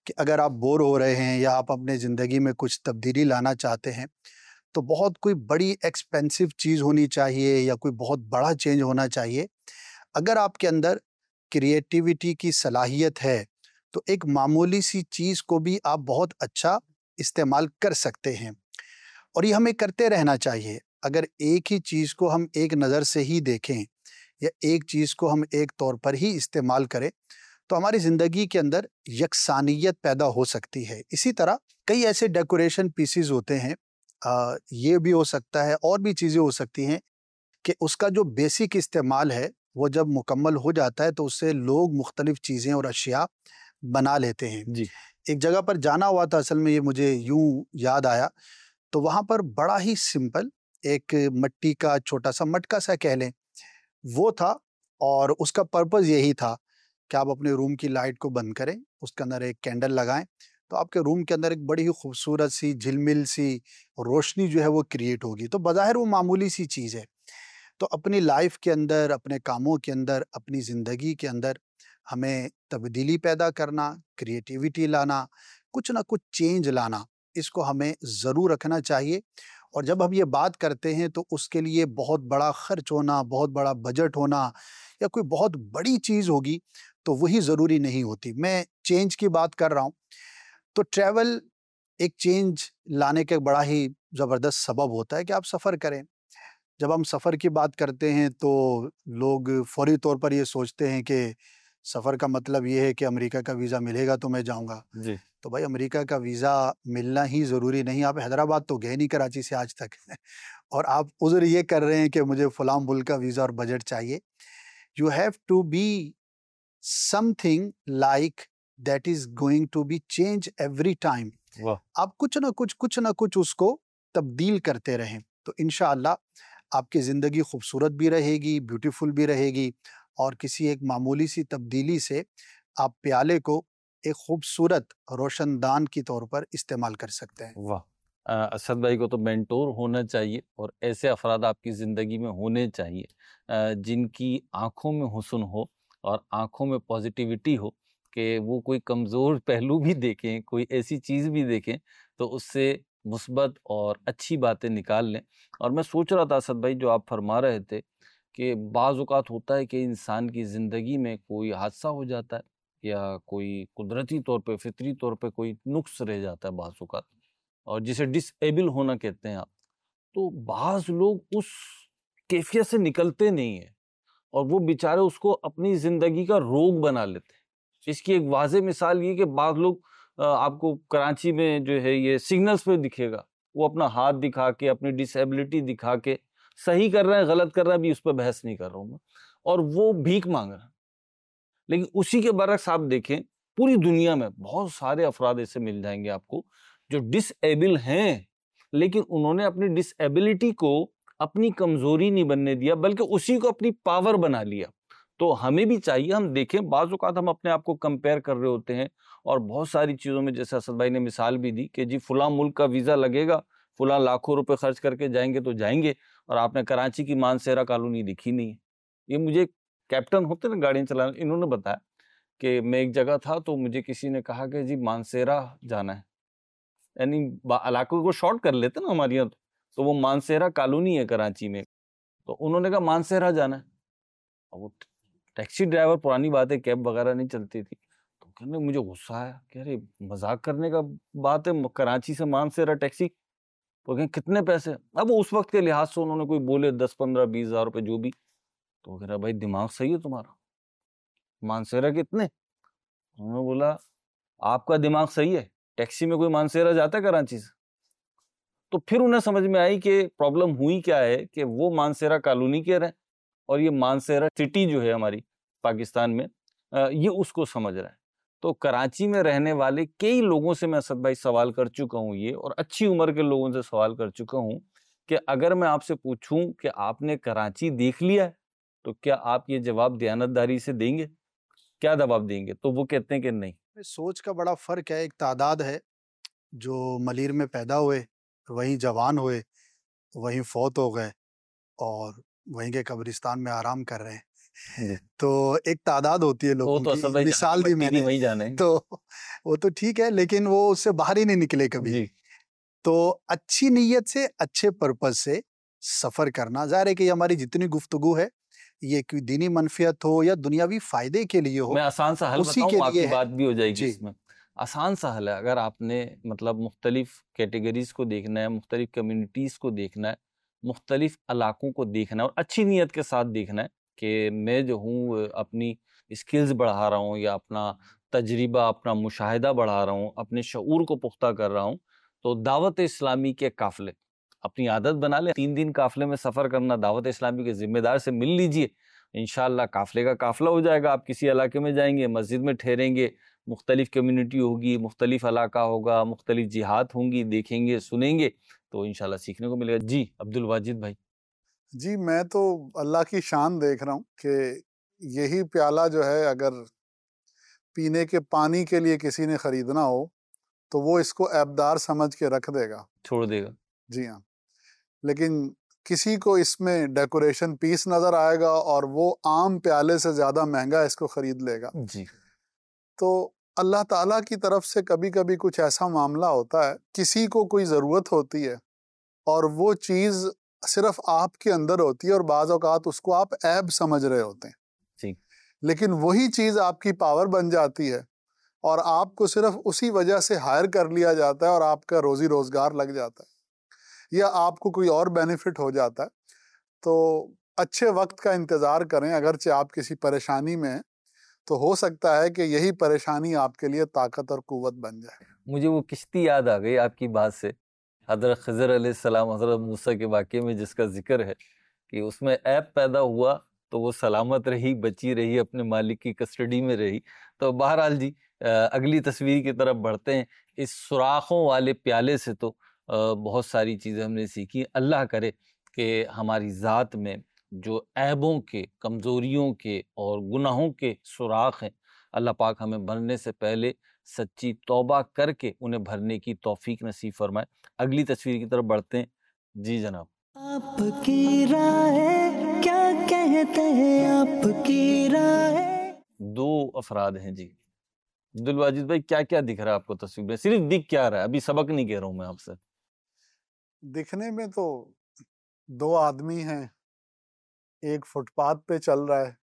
کہ اگر آپ بور ہو رہے ہیں یا آپ اپنے زندگی میں کچھ تبدیلی لانا چاہتے ہیں تو بہت کوئی بڑی ایکسپینسو چیز ہونی چاہیے یا کوئی بہت بڑا چینج ہونا چاہیے. اگر آپ کے اندر کریٹیوٹی کی صلاحیت ہے تو ایک معمولی سی چیز کو بھی آپ بہت اچھا استعمال کر سکتے ہیں، اور یہ ہمیں کرتے رہنا چاہیے. اگر ایک ہی چیز کو ہم ایک نظر سے ہی دیکھیں یا ایک چیز کو ہم ایک طور پر ہی استعمال کریں تو ہماری زندگی کے اندر یکسانیت پیدا ہو سکتی ہے. اسی طرح کئی ایسے ڈیکوریشن پیسز ہوتے ہیں، یہ بھی ہو سکتا ہے اور بھی چیزیں ہو سکتی ہیں کہ اس کا جو بیسک استعمال ہے وہ جب مکمل ہو جاتا ہے تو اس سے لوگ مختلف چیزیں اور اشیاء بنا لیتے ہیں. جی ایک جگہ پر جانا ہوا تھا، اصل میں یہ مجھے یوں یاد آیا، تو وہاں پر بڑا ہی سمپل ایک مٹی کا چھوٹا سا مٹکا سا کہہ لیں وہ تھا، اور اس کا پرپز یہی تھا کہ آپ اپنے روم کی لائٹ کو بند کریں، اس کے اندر ایک کینڈل لگائیں تو آپ کے روم کے اندر ایک بڑی ہی خوبصورت سی جھلمل سی روشنی جو ہے وہ کریٹ ہوگی. تو بظاہر وہ معمولی سی چیز ہے. تو اپنی لائف کے اندر، اپنے کاموں کے اندر، اپنی زندگی کے اندر ہمیں تبدیلی پیدا کرنا، کریٹیوٹی لانا، کچھ نہ کچھ چینج لانا، اس کو ہمیں ضرور رکھنا چاہیے. اور جب ہم یہ بات کرتے ہیں تو اس کے لیے بہت بڑا خرچ ہونا، بہت بڑا بجٹ ہونا یا کوئی بہت بڑی چیز ہوگی تو وہی ضروری نہیں ہوتی. میں چینج کی بات کر رہا ہوں تو ٹریول ایک چینج لانے کا بڑا ہی زبردست سبب ہوتا ہے کہ آپ سفر کریں. جب ہم سفر کی بات کرتے ہیں تو لوگ فوری طور پر یہ سوچتے ہیں کہ سفر کا مطلب یہ ہے کہ امریکہ کا ویزا ملے گا تو میں جاؤں گا. جی تو بھائی امریکہ کا ویزا ملنا ہی ضروری نہیں. آپ حیدرآباد تو گئے نہیں کراچی سے آج تک اور آپ عذر یہ کر رہے ہیں کہ مجھے فلاں ملک کا ویزا اور بجٹ چاہیے. You have to be something like that is going to be change every time. واہ آپ کچھ نہ کچھ اس کو تبدیل کرتے رہیں تو انشاءاللہ آپ کی زندگی خوبصورت بھی رہے گی، بیوٹیفل بھی رہے گی، اور کسی ایک معمولی سی تبدیلی سے آپ پیالے کو ایک خوبصورت روشن دان کی طور پر استعمال کر سکتے ہیں. واہ اسد بھائی کو تو مینٹور ہونا چاہیے، اور ایسے افراد آپ کی زندگی میں ہونے چاہیے جن کی آنکھوں میں حسن ہو اور آنکھوں میں پازیٹیوٹی ہو، کہ وہ کوئی کمزور پہلو بھی دیکھیں، کوئی ایسی چیز بھی دیکھیں تو اس سے مثبت اور اچھی باتیں نکال لیں. اور میں سوچ رہا تھا اسد بھائی جو آپ فرما رہے تھے کہ بعض اوقات ہوتا ہے کہ انسان کی زندگی میں کوئی حادثہ ہو جاتا ہے یا کوئی قدرتی طور پہ فطری طور پہ کوئی نقص رہ جاتا ہے بعض اوقات، اور جسے ڈس ایبل ہونا کہتے ہیں آپ. تو بعض لوگ اس کیفیت سے نکلتے نہیں ہیں اور وہ بیچارے اس کو اپنی زندگی کا روگ بنا لیتے ہیں. اس کی ایک واضح مثال یہ کہ بعض لوگ آپ کو کراچی میں جو ہے یہ سگنلز پہ دکھے گا، وہ اپنا ہاتھ دکھا کے، اپنی ڈس ایبلٹی دکھا کے، صحیح کر رہے ہیں غلط کر رہے ہیں بھی اس پہ بحث نہیں کر رہا ہوں میں، اور وہ بھیک مانگ رہا ہے. لیکن اسی کے برعکس آپ دیکھیں پوری دنیا میں بہت سارے افراد ایسے مل جائیں گے آپ کو جو ڈس ایبل ہیں، لیکن انہوں نے اپنی ڈس ایبلٹی کو اپنی کمزوری نہیں بننے دیا بلکہ اسی کو اپنی پاور بنا لیا. تو ہمیں بھی چاہیے ہم دیکھیں، بعض اوقات ہم اپنے آپ کو کمپیئر کر رہے ہوتے ہیں اور بہت ساری چیزوں میں، جیسے اسد بھائی نے مثال بھی دی کہ جی فلاں ملک کا ویزا لگے گا، فلاں لاکھوں روپے خرچ کر کے جائیں گے تو جائیں گے، اور آپ نے کراچی کی مانسیرا کالونی دیکھی نہیں ہے. یہ مجھے کیپٹن ہوتے نا گاڑیاں چلانے، انہوں نے بتایا کہ میں ایک جگہ تھا تو مجھے کسی نے کہا کہ جی مانسیرا جانا ہے، یعنی علاقوں کو شارٹ کر لیتے نا ہمارے یہاں، تو وہ مانسیرا کالونی ہے کراچی میں، تو انہوں نے کہا مانسیرا جانا ہے. اور وہ ٹیکسی ڈرائیور، پرانی بات ہے کیب وغیرہ نہیں چلتی تھی، تو کہنے مجھے غصہ آیا کہ ارے مذاق کرنے کا بات ہے، کراچی سے مانسیرا ٹیکسی، تو کہیں کتنے پیسے. اب اس وقت کے لحاظ سے انہوں نے کوئی بولے 10 15 20 ہزار روپے جو بھی، تو کہہ رہا بھائی دماغ صحیح ہے تمہارا، مانسیرا کتنے؟ انہوں نے بولا آپ کا دماغ صحیح ہے، ٹیکسی میں کوئی مانسیرا جاتا ہے کراچی سے؟ تو پھر انہیں سمجھ میں آئی کہ پرابلم ہوئی کیا ہے، کہ وہ مانسیرا کالونی کہہ رہے ہیں اور یہ مانسیرا سٹی جو ہے ہماری پاکستان میں، یہ اس کو سمجھ رہا ہے. تو کراچی میں رہنے والے کئی لوگوں سے میں اسد بھائی سوال کر چکا ہوں یہ، اور اچھی عمر کے لوگوں سے سوال کر چکا ہوں کہ اگر میں آپ سے پوچھوں کہ آپ نے کراچی دیکھ لیا ہے تو کیا آپ یہ جواب دیانتداری سے دیں گے؟ کیا جواب دیں گے؟ تو وہ کہتے ہیں کہ نہیں. سوچ کا بڑا فرق ہے. ایک تعداد ہے جو ملیر میں پیدا ہوئے، وہیں جوان ہوئے، وہیں فوت ہو گئے اور وہیں کے قبرستان میں آرام کر رہے ہیں. جی تو ایک تعداد ہوتی ہے وہ لوگوں تو اسد کی، بھائی مثال دی میں نے، وہیں جانے تو وہ تو ٹھیک ہے لیکن وہ اس سے باہر ہی نہیں نکلے کبھی. جی تو اچھی نیت سے اچھے پرپز سے سفر کرنا، ظاہر ہے کہ یہ ہماری جتنی گفتگو ہے یہ کوئی دینی منفیت ہو یا دنیاوی فائدے کے لیے ہو، میں آسان سا حل اسی بتاؤں، کے آپ لیے کی ہے. بات بھی ہو جائے گی جی اس میں. آسان سا حل ہے. اگر آپ نے مطلب مختلف کیٹیگریز کو دیکھنا ہے، مختلف کمیونٹیز کو دیکھنا ہے، مختلف علاقوں کو دیکھنا ہے اور اچھی نیت کے ساتھ دیکھنا ہے کہ میں جو ہوں اپنی اسکلز بڑھا رہا ہوں یا اپنا تجربہ، اپنا مشاہدہ بڑھا رہا ہوں، اپنے شعور کو پختہ کر رہا ہوں، تو دعوت اسلامی کے قافلے اپنی عادت بنا لیں. 3 دن قافلے میں سفر کرنا، دعوت اسلامی کے ذمہ دار سے مل لیجئے، انشاءاللہ قافلے کا قافلہ ہو جائے گا. آپ کسی علاقے میں جائیں گے، مسجد میں ٹھہریں گے، مختلف کمیونٹی ہوگی، مختلف علاقہ ہوگا، مختلف جہات ہوں گی، دیکھیں گے، سنیں گے، تو انشاءاللہ سیکھنے کو ملے گا. جی عبد الواجد بھائی. جی میں تو اللہ کی شان دیکھ رہا ہوں کہ یہی پیالہ جو ہے اگر پینے کے پانی کے لیے کسی نے خریدنا ہو تو وہ اس کو عیبدار سمجھ کے رکھ دے گا، چھوڑ دے گا. جی ہاں. لیکن کسی کو اس میں ڈیکوریشن پیس نظر آئے گا اور وہ عام پیالے سے زیادہ مہنگا اس کو خرید لے گا. جی تو اللہ تعالیٰ کی طرف سے کبھی کبھی کچھ ایسا معاملہ ہوتا ہے، کسی کو کوئی ضرورت ہوتی ہے اور وہ چیز صرف آپ کے اندر ہوتی ہے اور بعض اوقات اس کو آپ عیب سمجھ رہے ہوتے ہیں، جی لیکن وہی چیز آپ کی پاور بن جاتی ہے اور آپ کو صرف اسی وجہ سے ہائر کر لیا جاتا ہے اور آپ کا روزی روزگار لگ جاتا ہے یا آپ کو کوئی اور بینیفٹ ہو جاتا ہے. تو اچھے وقت کا انتظار کریں. اگرچہ آپ کسی پریشانی میں ہیں تو ہو سکتا ہے کہ یہی پریشانی آپ کے لیے طاقت اور قوت بن جائے. مجھے وہ کشتی یاد آ گئی آپ کی بات سے، حضرت خضر علیہ السلام، حضرت موسیٰ کے واقعے میں جس کا ذکر ہے کہ اس میں عیب پیدا ہوا تو وہ سلامت رہی، بچی رہی، اپنے مالک کی کسٹڈی میں رہی. تو بہرحال جی اگلی تصویر کی طرف بڑھتے ہیں. اس سوراخوں والے پیالے سے تو بہت ساری چیزیں ہم نے سیکھی. اللہ کرے کہ ہماری ذات میں جو عیبوں کے، کمزوریوں کے اور گناہوں کے سوراخ ہیں، اللہ پاک ہمیں مرنے سے پہلے سچی توبہ کر کے انہیں بھرنے کی توفیق نصیب فرمائے. اگلی تصویر کی طرف بڑھتے ہیں. جی جناب. آپ کی رائے کیا کہتے ہیں، آپ کی رائے. 2 افراد ہیں جی. عبد الواجد بھائی کیا کیا دکھ رہا ہے آپ کو تصویر میں؟ صرف دکھ کیا رہا ہے؟ ابھی سبق نہیں کہہ رہا ہوں میں آپ سے. دکھنے میں تو 2 آدمی ہیں، ایک فٹ پاتھ پہ چل رہا ہے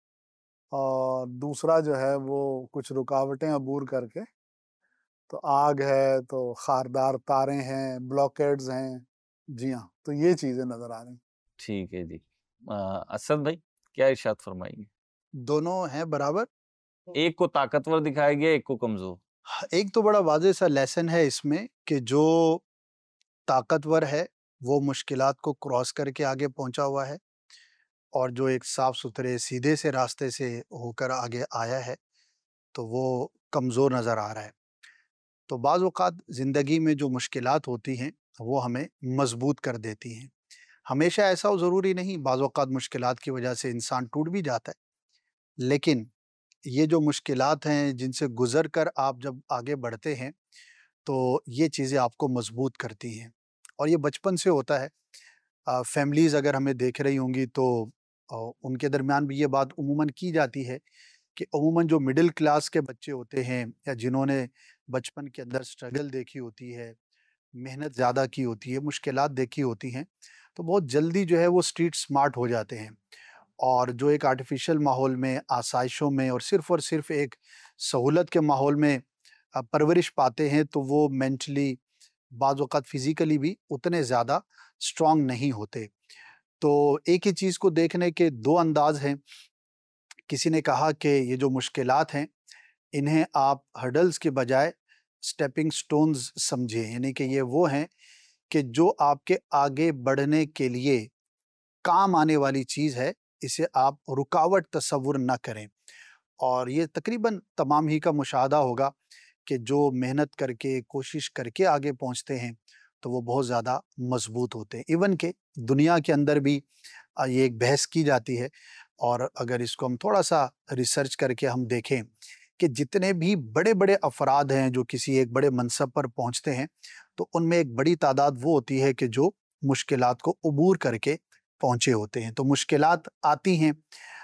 اور دوسرا جو ہے وہ کچھ رکاوٹیں عبور کر کے، تو آگ ہے، تو خاردار تاریں ہیں، بلاکیڈز ہیں. جی ہاں، تو یہ چیزیں نظر آ رہی ہیں. ٹھیک ہے جی. اسد بھائی کیا ارشاد فرمائیں گے؟ دونوں ہیں برابر. ایک کو طاقتور دکھایا گیا، ایک کو کمزور. ایک تو بڑا واضح سا لیسن ہے اس میں کہ جو طاقتور ہے وہ مشکلات کو کراس کر کے آگے پہنچا ہوا ہے، اور جو ایک صاف ستھرے سیدھے سے راستے سے ہو کر آگے آیا ہے تو وہ کمزور نظر آ رہا ہے. تو بعض اوقات زندگی میں جو مشکلات ہوتی ہیں وہ ہمیں مضبوط کر دیتی ہیں. ہمیشہ ایسا ہو ضروری نہیں، بعض اوقات مشکلات کی وجہ سے انسان ٹوٹ بھی جاتا ہے، لیکن یہ جو مشکلات ہیں جن سے گزر کر آپ جب آگے بڑھتے ہیں تو یہ چیزیں آپ کو مضبوط کرتی ہیں. اور یہ بچپن سے ہوتا ہے. فیملیز اگر ہمیں دیکھ رہی ہوں گی تو ان کے درمیان بھی یہ بات عموماً کی جاتی ہے کہ عموماً جو مڈل کلاس کے بچے ہوتے ہیں یا جنہوں نے بچپن کے اندر سٹرگل دیکھی ہوتی ہے، محنت زیادہ کی ہوتی ہے، مشکلات دیکھی ہوتی ہیں، تو بہت جلدی جو ہے وہ اسٹریٹ سمارٹ ہو جاتے ہیں. اور جو ایک آرٹیفیشل ماحول میں، آسائشوں میں اور صرف ایک سہولت کے ماحول میں پرورش پاتے ہیں تو وہ مینٹلی، بعض اوقات فزیکلی بھی اتنے زیادہ اسٹرانگ نہیں ہوتے. تو ایک ہی چیز کو دیکھنے کے 2 انداز ہیں. کسی نے کہا کہ یہ جو مشکلات ہیں انہیں آپ ہرڈلز کے بجائے سٹیپنگ سٹونز سمجھیں، یعنی کہ یہ وہ ہیں کہ جو آپ کے آگے بڑھنے کے لیے کام آنے والی چیز ہے، اسے آپ رکاوٹ تصور نہ کریں. اور یہ تقریباً تمام ہی کا مشاہدہ ہوگا کہ جو محنت کر کے، کوشش کر کے آگے پہنچتے ہیں تو وہ بہت زیادہ مضبوط ہوتے ہیں. ایون کہ دنیا کے اندر بھی یہ ایک بحث کی جاتی ہے، اور اگر اس کو ہم تھوڑا سا ریسرچ کر کے ہم دیکھیں کہ جتنے بھی بڑے بڑے افراد ہیں جو کسی ایک بڑے منصب پر پہنچتے ہیں تو ان میں ایک بڑی تعداد وہ ہوتی ہے کہ جو مشکلات کو عبور کر کے پہنچے ہوتے ہیں. تو مشکلات آتی ہیں،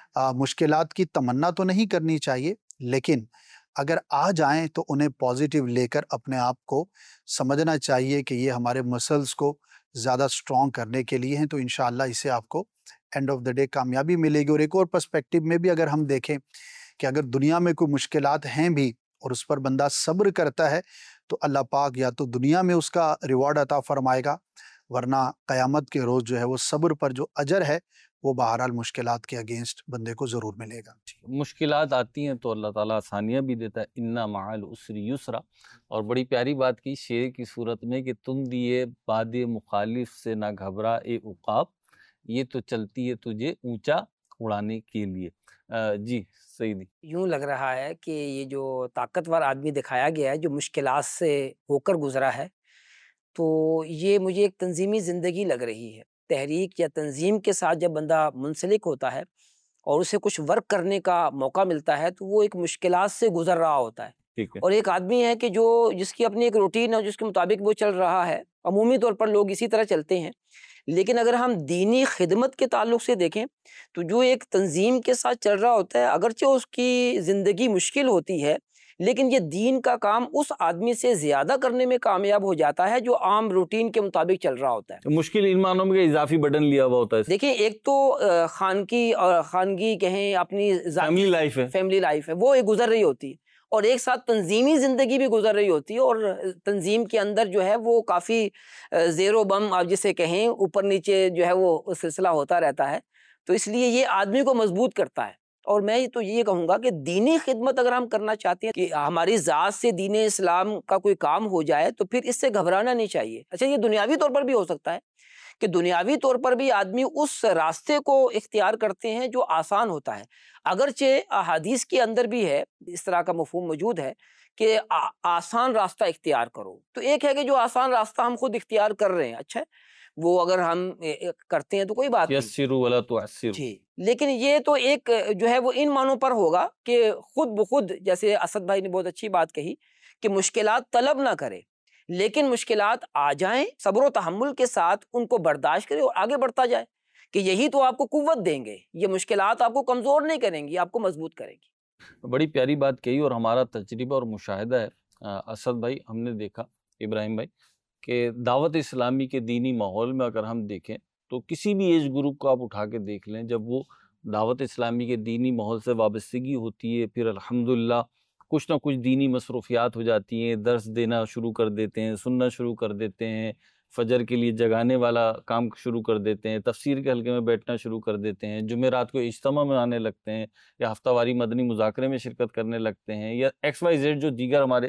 مشکلات کی تمنا تو نہیں کرنی چاہیے، لیکن اگر آ جائیں تو انہیں پازیٹیو لے کر اپنے آپ کو سمجھنا چاہیے کہ یہ ہمارے مسلز کو زیادہ سٹرونگ کرنے کے لیے ہیں، تو انشاءاللہ اس سے آپ کو اینڈ آف دا ڈے کامیابی ملے گی۔ اور ایک اور پرسپیکٹیو میں بھی اگر ہم دیکھیں کہ اگر دنیا میں کوئی مشکلات ہیں بھی اور اس پر بندہ صبر کرتا ہے تو اللہ پاک یا تو دنیا میں اس کا ریوارڈ عطا فرمائے گا، ورنہ قیامت کے روز جو ہے وہ صبر پر جو اجر ہے وہ بہرحال مشکلات کے اگینسٹ بندے کو ضرور ملے گا۔ مشکلات آتی ہیں تو اللہ تعالیٰ آسانیاں بھی دیتا ہے، اِنَّ مَعَ الْعُسْرِ یُسْرًا، اور بڑی پیاری بات کی شعر کی صورت میں کہ تم دیے باد مخالف سے نہ گھبرا اے عقاب، یہ تو چلتی ہے تجھے اونچا اڑانے کے لیے۔ جی سیدی، یوں لگ رہا ہے کہ یہ جو طاقتور آدمی دکھایا گیا ہے جو مشکلات سے ہو کر گزرا ہے، تو یہ مجھے ایک تنظیمی زندگی لگ رہی ہے۔ تحریک یا تنظیم کے ساتھ جب بندہ منسلک ہوتا ہے اور اسے کچھ ورک کرنے کا موقع ملتا ہے تو وہ ایک مشکلات سے گزر رہا ہوتا ہے، ٹھیک ہے، اور ایک آدمی ہے کہ جس کی اپنی ایک روٹین ہے، جس کے مطابق وہ چل رہا ہے۔ عمومی طور پر لوگ اسی طرح چلتے ہیں، لیکن اگر ہم دینی خدمت کے تعلق سے دیکھیں تو جو ایک تنظیم کے ساتھ چل رہا ہوتا ہے، اگرچہ اس کی زندگی مشکل ہوتی ہے، لیکن یہ دین کا کام اس آدمی سے زیادہ کرنے میں کامیاب ہو جاتا ہے جو عام روٹین کے مطابق چل رہا ہوتا ہے۔ مشکل ان معنوں میں کہ اضافی بٹن لیا ہوا ہوتا ہے، دیکھیں، ایک تو خانگی اور خانگی کہیں اپنی فیملی لائف ہے، فیملی لائف ہے، وہ ایک گزر رہی ہوتی ہے، اور ایک ساتھ تنظیمی زندگی بھی گزر رہی ہوتی ہے، اور تنظیم کے اندر جو ہے وہ کافی زیر و بم آپ جسے کہیں اوپر نیچے جو ہے وہ سلسلہ ہوتا رہتا ہے، تو اس لیے یہ آدمی کو مضبوط کرتا ہے۔ اور میں تو یہ کہوں گا کہ دینی خدمت اگر ہم کرنا چاہتے ہیں کہ ہماری ذات سے دین اسلام کا کوئی کام ہو جائے تو پھر اس سے گھبرانا نہیں چاہیے۔ اچھا، یہ دنیاوی طور پر بھی ہو سکتا ہے کہ دنیاوی طور پر بھی آدمی اس راستے کو اختیار کرتے ہیں جو آسان ہوتا ہے، اگرچہ احادیث کے اندر بھی ہے اس طرح کا مفہوم موجود ہے کہ آسان راستہ اختیار کرو۔ تو ایک ہے کہ جو آسان راستہ ہم خود اختیار کر رہے ہیں، اچھا وہ اگر ہم کرتے ہیں تو کوئی بات نہیں، یسروا ولا تعسروا، جی، لیکن یہ تو ایک جو ہے وہ ان معنوں پر ہوگا کہ خود بخود، جیسے اسد بھائی نے بہت اچھی بات کہی کہ مشکلات طلب نہ کرے، لیکن مشکلات آ جائیں صبر و تحمل کے ساتھ ان کو برداشت کرے اور آگے بڑھتا جائے، کہ یہی تو آپ کو قوت دیں گے، یہ مشکلات آپ کو کمزور نہیں کریں گی، آپ کو مضبوط کریں گی۔ بڑی پیاری بات کہی، اور ہمارا تجربہ اور مشاہدہ ہے اسد بھائی، ہم نے دیکھا ابراہیم بھائی کہ دعوت اسلامی کے دینی ماحول میں اگر ہم دیکھیں تو کسی بھی ایج گروپ کو آپ اٹھا کے دیکھ لیں، جب وہ دعوت اسلامی کے دینی ماحول سے وابستگی ہوتی ہے، پھر الحمدللہ کچھ نہ کچھ دینی مصروفیات ہو جاتی ہیں، درس دینا شروع کر دیتے ہیں، سننا شروع کر دیتے ہیں، فجر کے لیے جگانے والا کام شروع کر دیتے ہیں، تفسیر کے حلقے میں بیٹھنا شروع کر دیتے ہیں، جمعرات کو اجتماع میں آنے لگتے ہیں، یا ہفتہ واری مدنی مذاکرے میں شرکت کرنے لگتے ہیں، یا XYZ جو دیگر ہمارے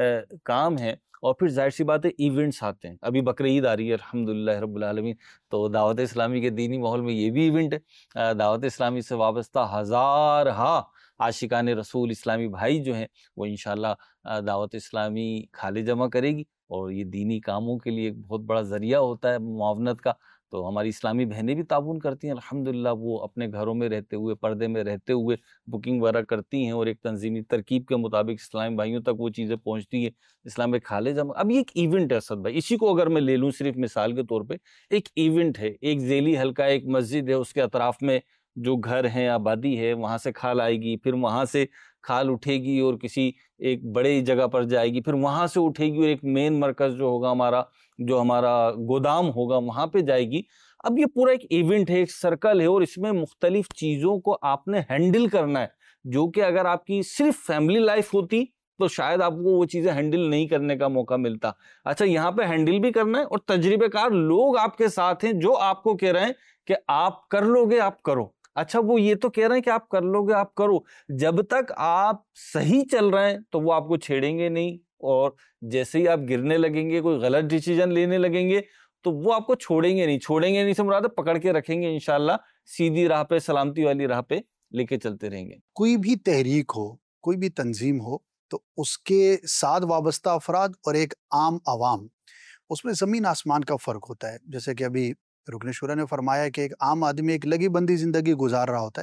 کام ہیں، اور پھر ظاہر سی بات ہے ایونٹس آتے ہیں۔ ابھی بقرعید آ رہی ہے الحمدللہ رب العالمین، تو دعوت اسلامی کے دینی ماحول میں یہ بھی ایونٹ ہے۔ دعوت اسلامی سے وابستہ ہزارہا عاشقان رسول اسلامی بھائی جو ہیں وہ انشاءاللہ دعوت اسلامی کھالے جمع کرے گی، اور یہ دینی کاموں کے لیے ایک بہت بڑا ذریعہ ہوتا ہے معاونت کا۔ تو ہماری اسلامی بہنیں بھی تعاون کرتی ہیں الحمدللہ، وہ اپنے گھروں میں رہتے ہوئے، پردے میں رہتے ہوئے بکنگ وغیرہ کرتی ہیں، اور ایک تنظیمی ترکیب کے مطابق اسلامی بھائیوں تک وہ چیزیں پہنچتی ہیں، اسلام میں کھالے جمع۔ اب یہ ایک ایونٹ ہے اسد بھائی، اسی کو اگر میں لے لوں صرف مثال کے طور پہ، ایک ایونٹ ہے، ایک ذیلی حلقہ، ایک مسجد ہے، اس کے اطراف میں جو گھر ہیں، آبادی ہے، وہاں سے کھال آئے گی، پھر وہاں سے کھال اٹھے گی اور کسی ایک بڑے جگہ پر جائے گی، پھر وہاں سے اٹھے گی اور ایک مین مرکز جو ہوگا ہمارا گودام ہوگا وہاں پہ جائے گی۔ اب یہ پورا ایک ایونٹ ہے، ایک سرکل ہے، اور اس میں مختلف چیزوں کو آپ نے ہینڈل کرنا ہے، جو کہ اگر آپ کی صرف فیملی لائف ہوتی تو شاید آپ کو وہ چیزیں ہینڈل نہیں کرنے کا موقع ملتا۔ اچھا، یہاں پہ ہینڈل بھی کرنا ہے، اور تجربہ کار لوگ آپ کے ساتھ ہیں جو آپ کو کہہ رہے ہیں کہ آپ کر لو گے، آپ کرو۔ اچھا، وہ یہ تو کہہ رہے ہیں کہ آپ کر لو گے، آپ کرو، جب تک آپ صحیح چل رہے ہیں تو وہ آپ کو چھیڑیں گے نہیں، اور جیسے ہی آپ گرنے لگیں گے، کوئی غلط ڈیسیجن لینے لگیں گے تو وہ آپ کو چھوڑیں گے نہیں سے مراد ہے پکڑ کے رکھیں گے، انشاءاللہ سیدھی راہ پہ، سلامتی والی راہ پہ لے کے چلتے رہیں گے۔ کوئی بھی تحریک ہو، کوئی بھی تنظیم ہو، تو اس کے ساتھ وابستہ افراد اور ایک عام عوام، اس میں زمین آسمان کا فرق ہوتا ہے۔ جیسے کہ ابھی رکن شورا نے فرمایا کہ ایک عام آدمی ایک لگی بندی زندگی گزار رہا ہوتا ہے،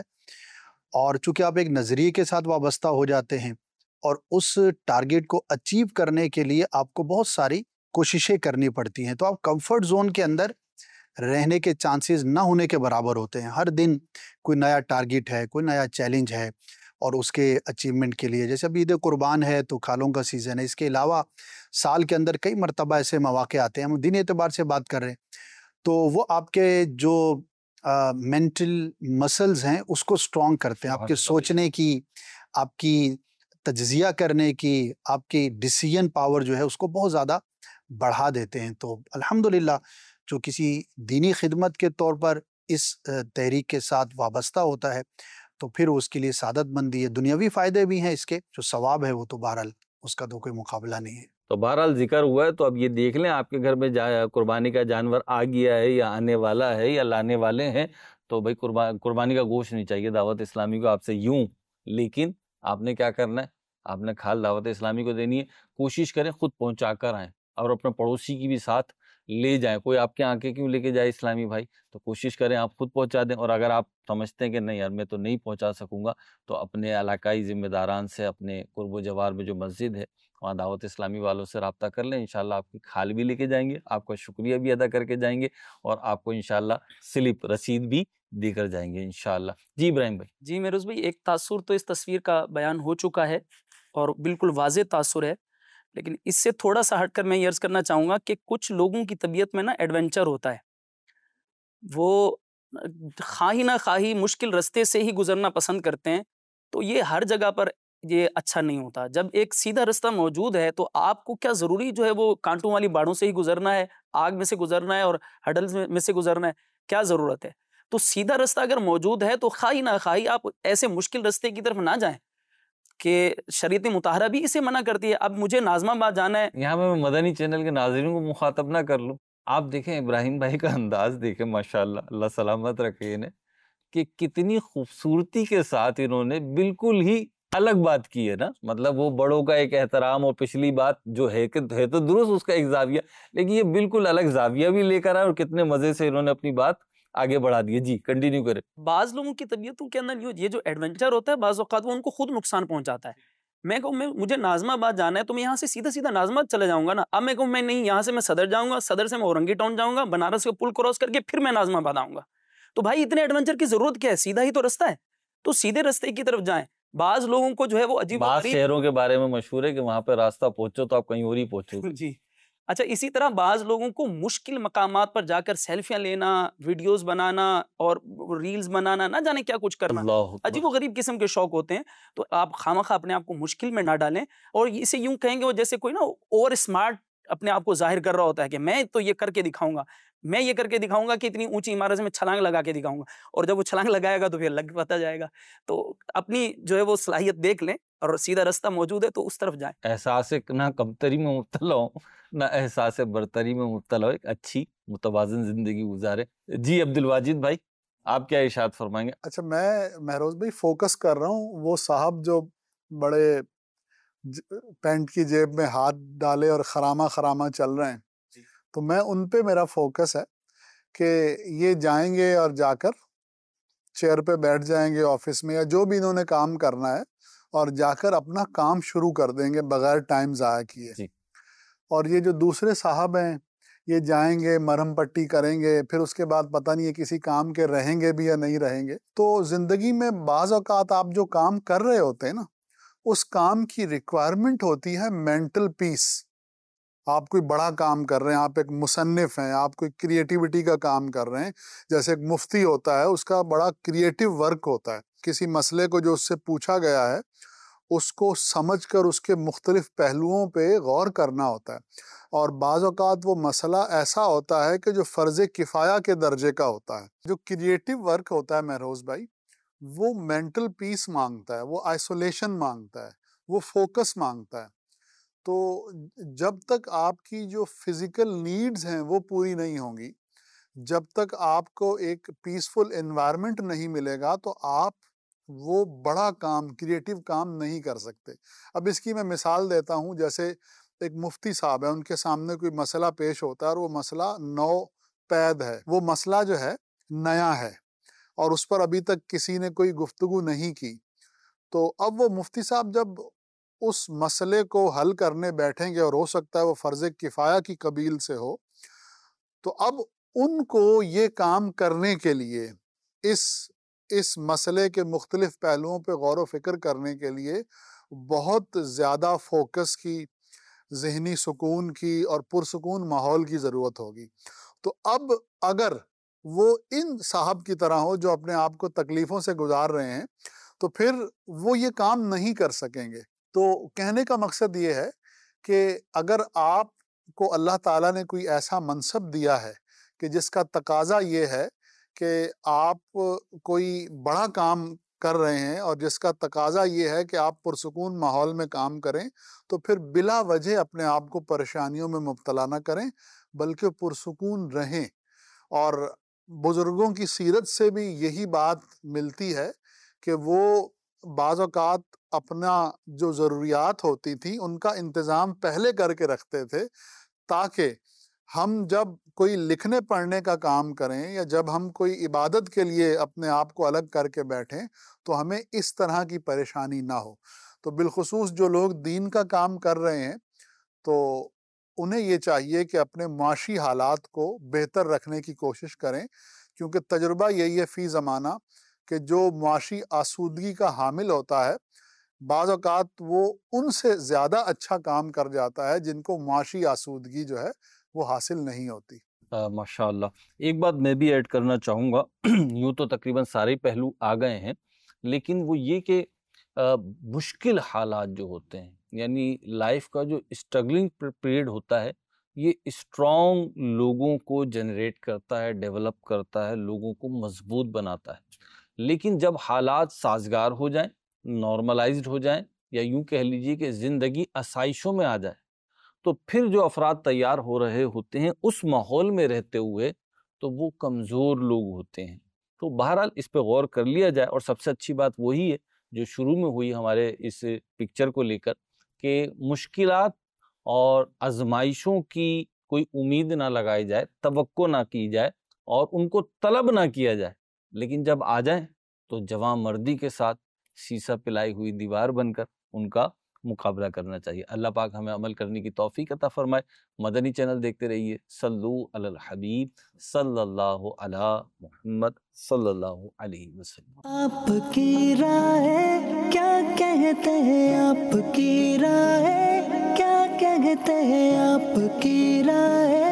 اور چونکہ آپ ایک نظریے کے ساتھ وابستہ ہو جاتے ہیں، اور اس ٹارگیٹ کو اچیو کرنے کے لیے آپ کو بہت ساری کوششیں کرنی پڑتی ہیں، تو آپ کمفرٹ زون کے اندر رہنے کے چانسز نہ ہونے کے برابر ہوتے ہیں۔ ہر دن کوئی نیا ٹارگٹ ہے، کوئی نیا چیلنج ہے، اور اس کے اچیومنٹ کے لیے، جیسے ابھی عید قربان ہے تو کھالوں کا سیزن ہے، اس کے علاوہ سال کے اندر کئی مرتبہ ایسے مواقع آتے ہیں، ہم دینی اعتبار سے بات کر رہے ہیں، تو وہ آپ کے جو مینٹل مسلز ہیں اس کو سٹرونگ کرتے ہیں، آپ کے سوچنے کی، آپ کی تجزیہ کرنے کی، آپ کی ڈیسیژن پاور جو ہے اس کو بہت زیادہ بڑھا دیتے ہیں۔ تو الحمدللہ جو کسی دینی خدمت کے طور پر اس تحریک کے ساتھ وابستہ ہوتا ہے تو پھر اس کے لیے سعادت مندی ہے، دنیاوی فائدے بھی ہیں، اس کے جو ثواب ہے وہ تو بہرحال اس کا تو کوئی مقابلہ نہیں ہے۔ تو بہرحال ذکر ہوا ہے، تو اب یہ دیکھ لیں آپ کے گھر میں قربانی کا جانور آ گیا ہے یا آنے والا ہے یا لانے والے ہیں، تو بھائی قربانی کا گوشت نہیں چاہیے دعوت اسلامی کو آپ سے یوں، لیکن آپ نے کیا کرنا ہے، آپ نے کھال دعوت اسلامی کو دینی ہے، کوشش کریں خود پہنچا کر آئیں اور اپنے پڑوسی کی بھی ساتھ لے جائیں، کوئی آپ کے آ کے کیوں لے کے جائے اسلامی بھائی، تو کوشش کریں آپ خود پہنچا دیں، اور اگر آپ سمجھتے ہیں کہ نہیں یار میں تو نہیں پہنچا سکوں گا، تو اپنے علاقائی ذمہ داران سے، اپنے قرب و جوار میں جو مسجد ہے وہاں دعوت اسلامی والوں سے رابطہ کر لیں، انشاءاللہ آپ کی کھال بھی لے کے جائیں گے، آپ کا شکریہ بھی ادا کر کے جائیں گے، اور آپ کو انشاءاللہ سلپ رسید بھی دے کر جائیں گے انشاءاللہ۔ جی ابراہیم بھائی۔ جی میروز بھائی، ایک تاثر تو اس تصویر کا بیان ہو چکا ہے اور بالکل واضح تاثر ہے، لیکن اس سے تھوڑا سا ہٹ کر میں یہ عرض کرنا چاہوں گا کہ کچھ لوگوں کی طبیعت میں نا ایڈونچر ہوتا ہے، وہ خواہی نہ خواہی مشکل رستے سے ہی گزرنا پسند کرتے ہیں، تو یہ ہر جگہ پر یہ اچھا نہیں ہوتا۔ جب ایک سیدھا رستہ موجود ہے تو آپ کو کیا ضروری جو ہے وہ کانٹوں والی باڑوں سے ہی گزرنا ہے، آگ میں سے گزرنا ہے اور ہڈلز میں سے گزرنا ہے؟ کیا ضرورت ہے؟ تو سیدھا رستہ اگر موجود ہے تو خواہی نہ خواہی آپ ایسے مشکل رستے کی طرف نہ جائیں، کہ شریعت مطہرہ بھی اسے منع کرتی ہے۔ اب مجھے ناظم آباد جانا ہے، یہاں میں مدنی چینل کے ناظرین کو مخاطب نہ کر لوں، آپ دیکھیں ابراہیم بھائی کا انداز دیکھیں، ماشاءاللہ، اللہ سلامت رکھے انہیں، کہ کتنی خوبصورتی کے ساتھ انہوں نے بالکل ہی الگ بات کی ہے نا، مطلب وہ بڑوں کا ایک احترام، اور پچھلی بات جو ہے کہ ہے تو درست اس کا ایک زاویہ، لیکن یہ بالکل الگ زاویہ بھی لے کر آئے، اور کتنے مزے سے انہوں نے اپنی بات آگے بڑھا دی ہے۔ جی کنٹینیو کریں۔ بعض لوگوں کی طبیعتوں کے اندر یہ جو ایڈونچر ہوتا ہے بعض اوقات وہ ان کو خود نقصان پہنچاتا ہے۔ میں کہوں مجھے ناظم آباد جانا ہے تو میں یہاں سے سیدھا سیدھا ناظم آباد چلے جاؤں گا نا، اب میں کہوں میں نہیں، یہاں سے میں صدر جاؤں گا، صدر سے میں اورنگی ٹاؤن جاؤں گا، بنارس کے پل کراس کر کے پھر میں ناظم آباد آؤں گا، تو بھائی اتنے ایڈونچر کی ضرورت کیا ہے؟ سیدھا ہی تو رستہ ہے، تو سیدھے رستے کی طرف جائیں۔ بعض لوگوں کو جو ہے وہ عجیب و بعض غریب، شہروں کے بارے میں مشہور ہے کہ وہاں پہ راستہ پہنچو تو آپ کہیں اور ہی پہنچو۔ جی اچھا، اسی طرح بعض لوگوں کو مشکل مقامات پر جا کر سیلفیاں لینا، ویڈیوز بنانا اور ریلز بنانا، نہ جانے کیا کچھ کرنا، اللہ اکبر۔ عجیب و غریب قسم کے شوق ہوتے ہیں، تو آپ خامخواہ اپنے آپ کو مشکل میں نہ ڈالیں، اور اسے یوں کہیں گے وہ جیسے کوئی نا اوور اسمارٹ اپنے آپ کو ظاہر کر رہا ہوتا ہے کہ میں تو یہ کر کے دکھاؤں گا، میں یہ کر کے دکھاؤں گا کہ اتنی اونچی عمارت سے میں چھلانگ لگا کے دکھاؤں گا، اور جب وہ چھلانگ لگائے گا تو پھر لگ پتہ جائے گا۔ تو اپنی جو ہے وہ صلاحیت دیکھ لیں، اور سیدھا رستہ موجود ہے تو اس طرف جائیں۔ احساس نہ کمتری میں مبتلا ہو نہ احساس برتری میں مبتلا ہو، ایک اچھی متوازن زندگی گزارے۔ جی عبدالواجد بھائی، آپ کیا ارشاد فرمائیں گے؟ اچھا، میں مہروز بھائی فوکس کر رہا ہوں وہ صاحب جو بڑے پینٹ کی جیب میں ہاتھ ڈالے اور خرامہ چل رہے ہیں، تو میں ان پہ میرا فوکس ہے کہ یہ جائیں گے اور جا کر چیئر پہ بیٹھ جائیں گے آفس میں یا جو بھی انہوں نے کام کرنا ہے، اور جا کر اپنا کام شروع کر دیں گے بغیر ٹائم ضائع کیے۔ اور یہ جو دوسرے صاحب ہیں یہ جائیں گے، مرہم پٹی کریں گے، پھر اس کے بعد پتہ نہیں ہے کسی کام کے رہیں گے بھی یا نہیں رہیں گے۔ تو زندگی میں بعض اوقات آپ جو کام کر رہے ہوتے ہیں نا، اس کام کی ریکوائرمنٹ ہوتی ہے مینٹل پیس۔ آپ کوئی بڑا کام کر رہے ہیں، آپ ایک مصنف ہیں، آپ کوئی کریٹیوٹی کا کام کر رہے ہیں، جیسے ایک مفتی ہوتا ہے، اس کا بڑا کریٹیو ورک ہوتا ہے، کسی مسئلے کو جو اس سے پوچھا گیا ہے اس کو سمجھ کر اس کے مختلف پہلوؤں پہ غور کرنا ہوتا ہے، اور بعض اوقات وہ مسئلہ ایسا ہوتا ہے کہ جو فرض کفایہ کے درجے کا ہوتا ہے۔ جو کریٹیو ورک ہوتا ہے مہروز بھائی، وہ مینٹل پیس مانگتا ہے، وہ آئسولیشن مانگتا ہے، وہ فوکس مانگتا ہے۔ تو جب تک آپ کی جو فزیکل نیڈز ہیں وہ پوری نہیں ہوں گی، جب تک آپ کو ایک پیسفل انوائرمنٹ نہیں ملے گا، تو آپ وہ بڑا کام، کریٹیو کام نہیں کر سکتے۔ اب اس کی میں مثال دیتا ہوں، جیسے ایک مفتی صاحب ہے، ان کے سامنے کوئی مسئلہ پیش ہوتا ہے، اور وہ مسئلہ نو پید ہے، وہ مسئلہ جو ہے نیا ہے اور اس پر ابھی تک کسی نے کوئی گفتگو نہیں کی۔ تو اب وہ مفتی صاحب جب اس مسئلے کو حل کرنے بیٹھیں گے، اور ہو سکتا ہے وہ فرض کفایہ کی قبیل سے ہو، تو اب ان کو یہ کام کرنے کے لیے اس مسئلے کے مختلف پہلوؤں پہ غور و فکر کرنے کے لیے بہت زیادہ فوکس کی، ذہنی سکون کی اور پرسکون ماحول کی ضرورت ہوگی۔ تو اب اگر وہ ان صاحب کی طرح ہو جو اپنے آپ کو تکلیفوں سے گزار رہے ہیں تو پھر وہ یہ کام نہیں کر سکیں گے۔ تو کہنے کا مقصد یہ ہے کہ اگر آپ کو اللہ تعالیٰ نے کوئی ایسا منصب دیا ہے کہ جس کا تقاضا یہ ہے کہ آپ کوئی بڑا کام کر رہے ہیں اور جس کا تقاضا یہ ہے کہ آپ پرسکون ماحول میں کام کریں، تو پھر بلا وجہ اپنے آپ کو پریشانیوں میں مبتلا نہ کریں بلکہ پرسکون رہیں۔ اور بزرگوں کی سیرت سے بھی یہی بات ملتی ہے کہ وہ بعض اوقات اپنا جو ضروریات ہوتی تھی ان کا انتظام پہلے کر کے رکھتے تھے، تاکہ ہم جب کوئی لکھنے پڑھنے کا کام کریں یا جب ہم کوئی عبادت کے لیے اپنے آپ کو الگ کر کے بیٹھیں تو ہمیں اس طرح کی پریشانی نہ ہو۔ تو بالخصوص جو لوگ دین کا کام کر رہے ہیں تو انہیں یہ چاہیے کہ اپنے معاشی حالات کو بہتر رکھنے کی کوشش کریں، کیونکہ تجربہ یہی ہے فی زمانہ کہ جو معاشی آسودگی کا حامل ہوتا ہے بعض اوقات وہ ان سے زیادہ اچھا کام کر جاتا ہے جن کو معاشی آسودگی جو ہے وہ حاصل نہیں ہوتی۔ ماشاء اللہ، ایک بات میں بھی ایڈ کرنا چاہوں گا، یوں تو تقریباً سارے پہلو آ گئے ہیں، لیکن وہ یہ کہ مشکل حالات جو ہوتے ہیں، یعنی لائف کا جو اسٹرگلنگ پیریڈ ہوتا ہے، یہ اسٹرانگ لوگوں کو جنریٹ کرتا ہے، ڈیولپ کرتا ہے، لوگوں کو مضبوط بناتا ہے۔ لیکن جب حالات سازگار ہو جائیں، نارملائزڈ ہو جائیں، یا یوں کہہ لیجیے کہ زندگی آسائشوں میں آ جائے، تو پھر جو افراد تیار ہو رہے ہوتے ہیں اس ماحول میں رہتے ہوئے تو وہ کمزور لوگ ہوتے ہیں۔ تو بہرحال اس پہ غور کر لیا جائے، اور سب سے اچھی بات وہی ہے جو شروع میں ہوئی ہمارے اس پکچر کو لے کر، کہ مشکلات اور آزمائشوں کی کوئی امید نہ لگائی جائے، توقع نہ کی جائے اور ان کو طلب نہ کیا جائے، لیکن جب آ جائیں تو جواں مردی کے ساتھ سیسا پلائی ہوئی دیوار بن کر ان کا مقابلہ کرنا چاہیے۔ اللہ پاک ہمیں عمل کرنے کی توفیق عطا فرمائے۔ مدنی چینل دیکھتے رہیے۔ صلو علی الحبیب صلی اللہ علی محمد صلی اللہ علیہ وسلم۔ آپ کی رائے کیا کہتے ہیں، آپ کی رائے کیا کہتے ہیں، آپ کی رائے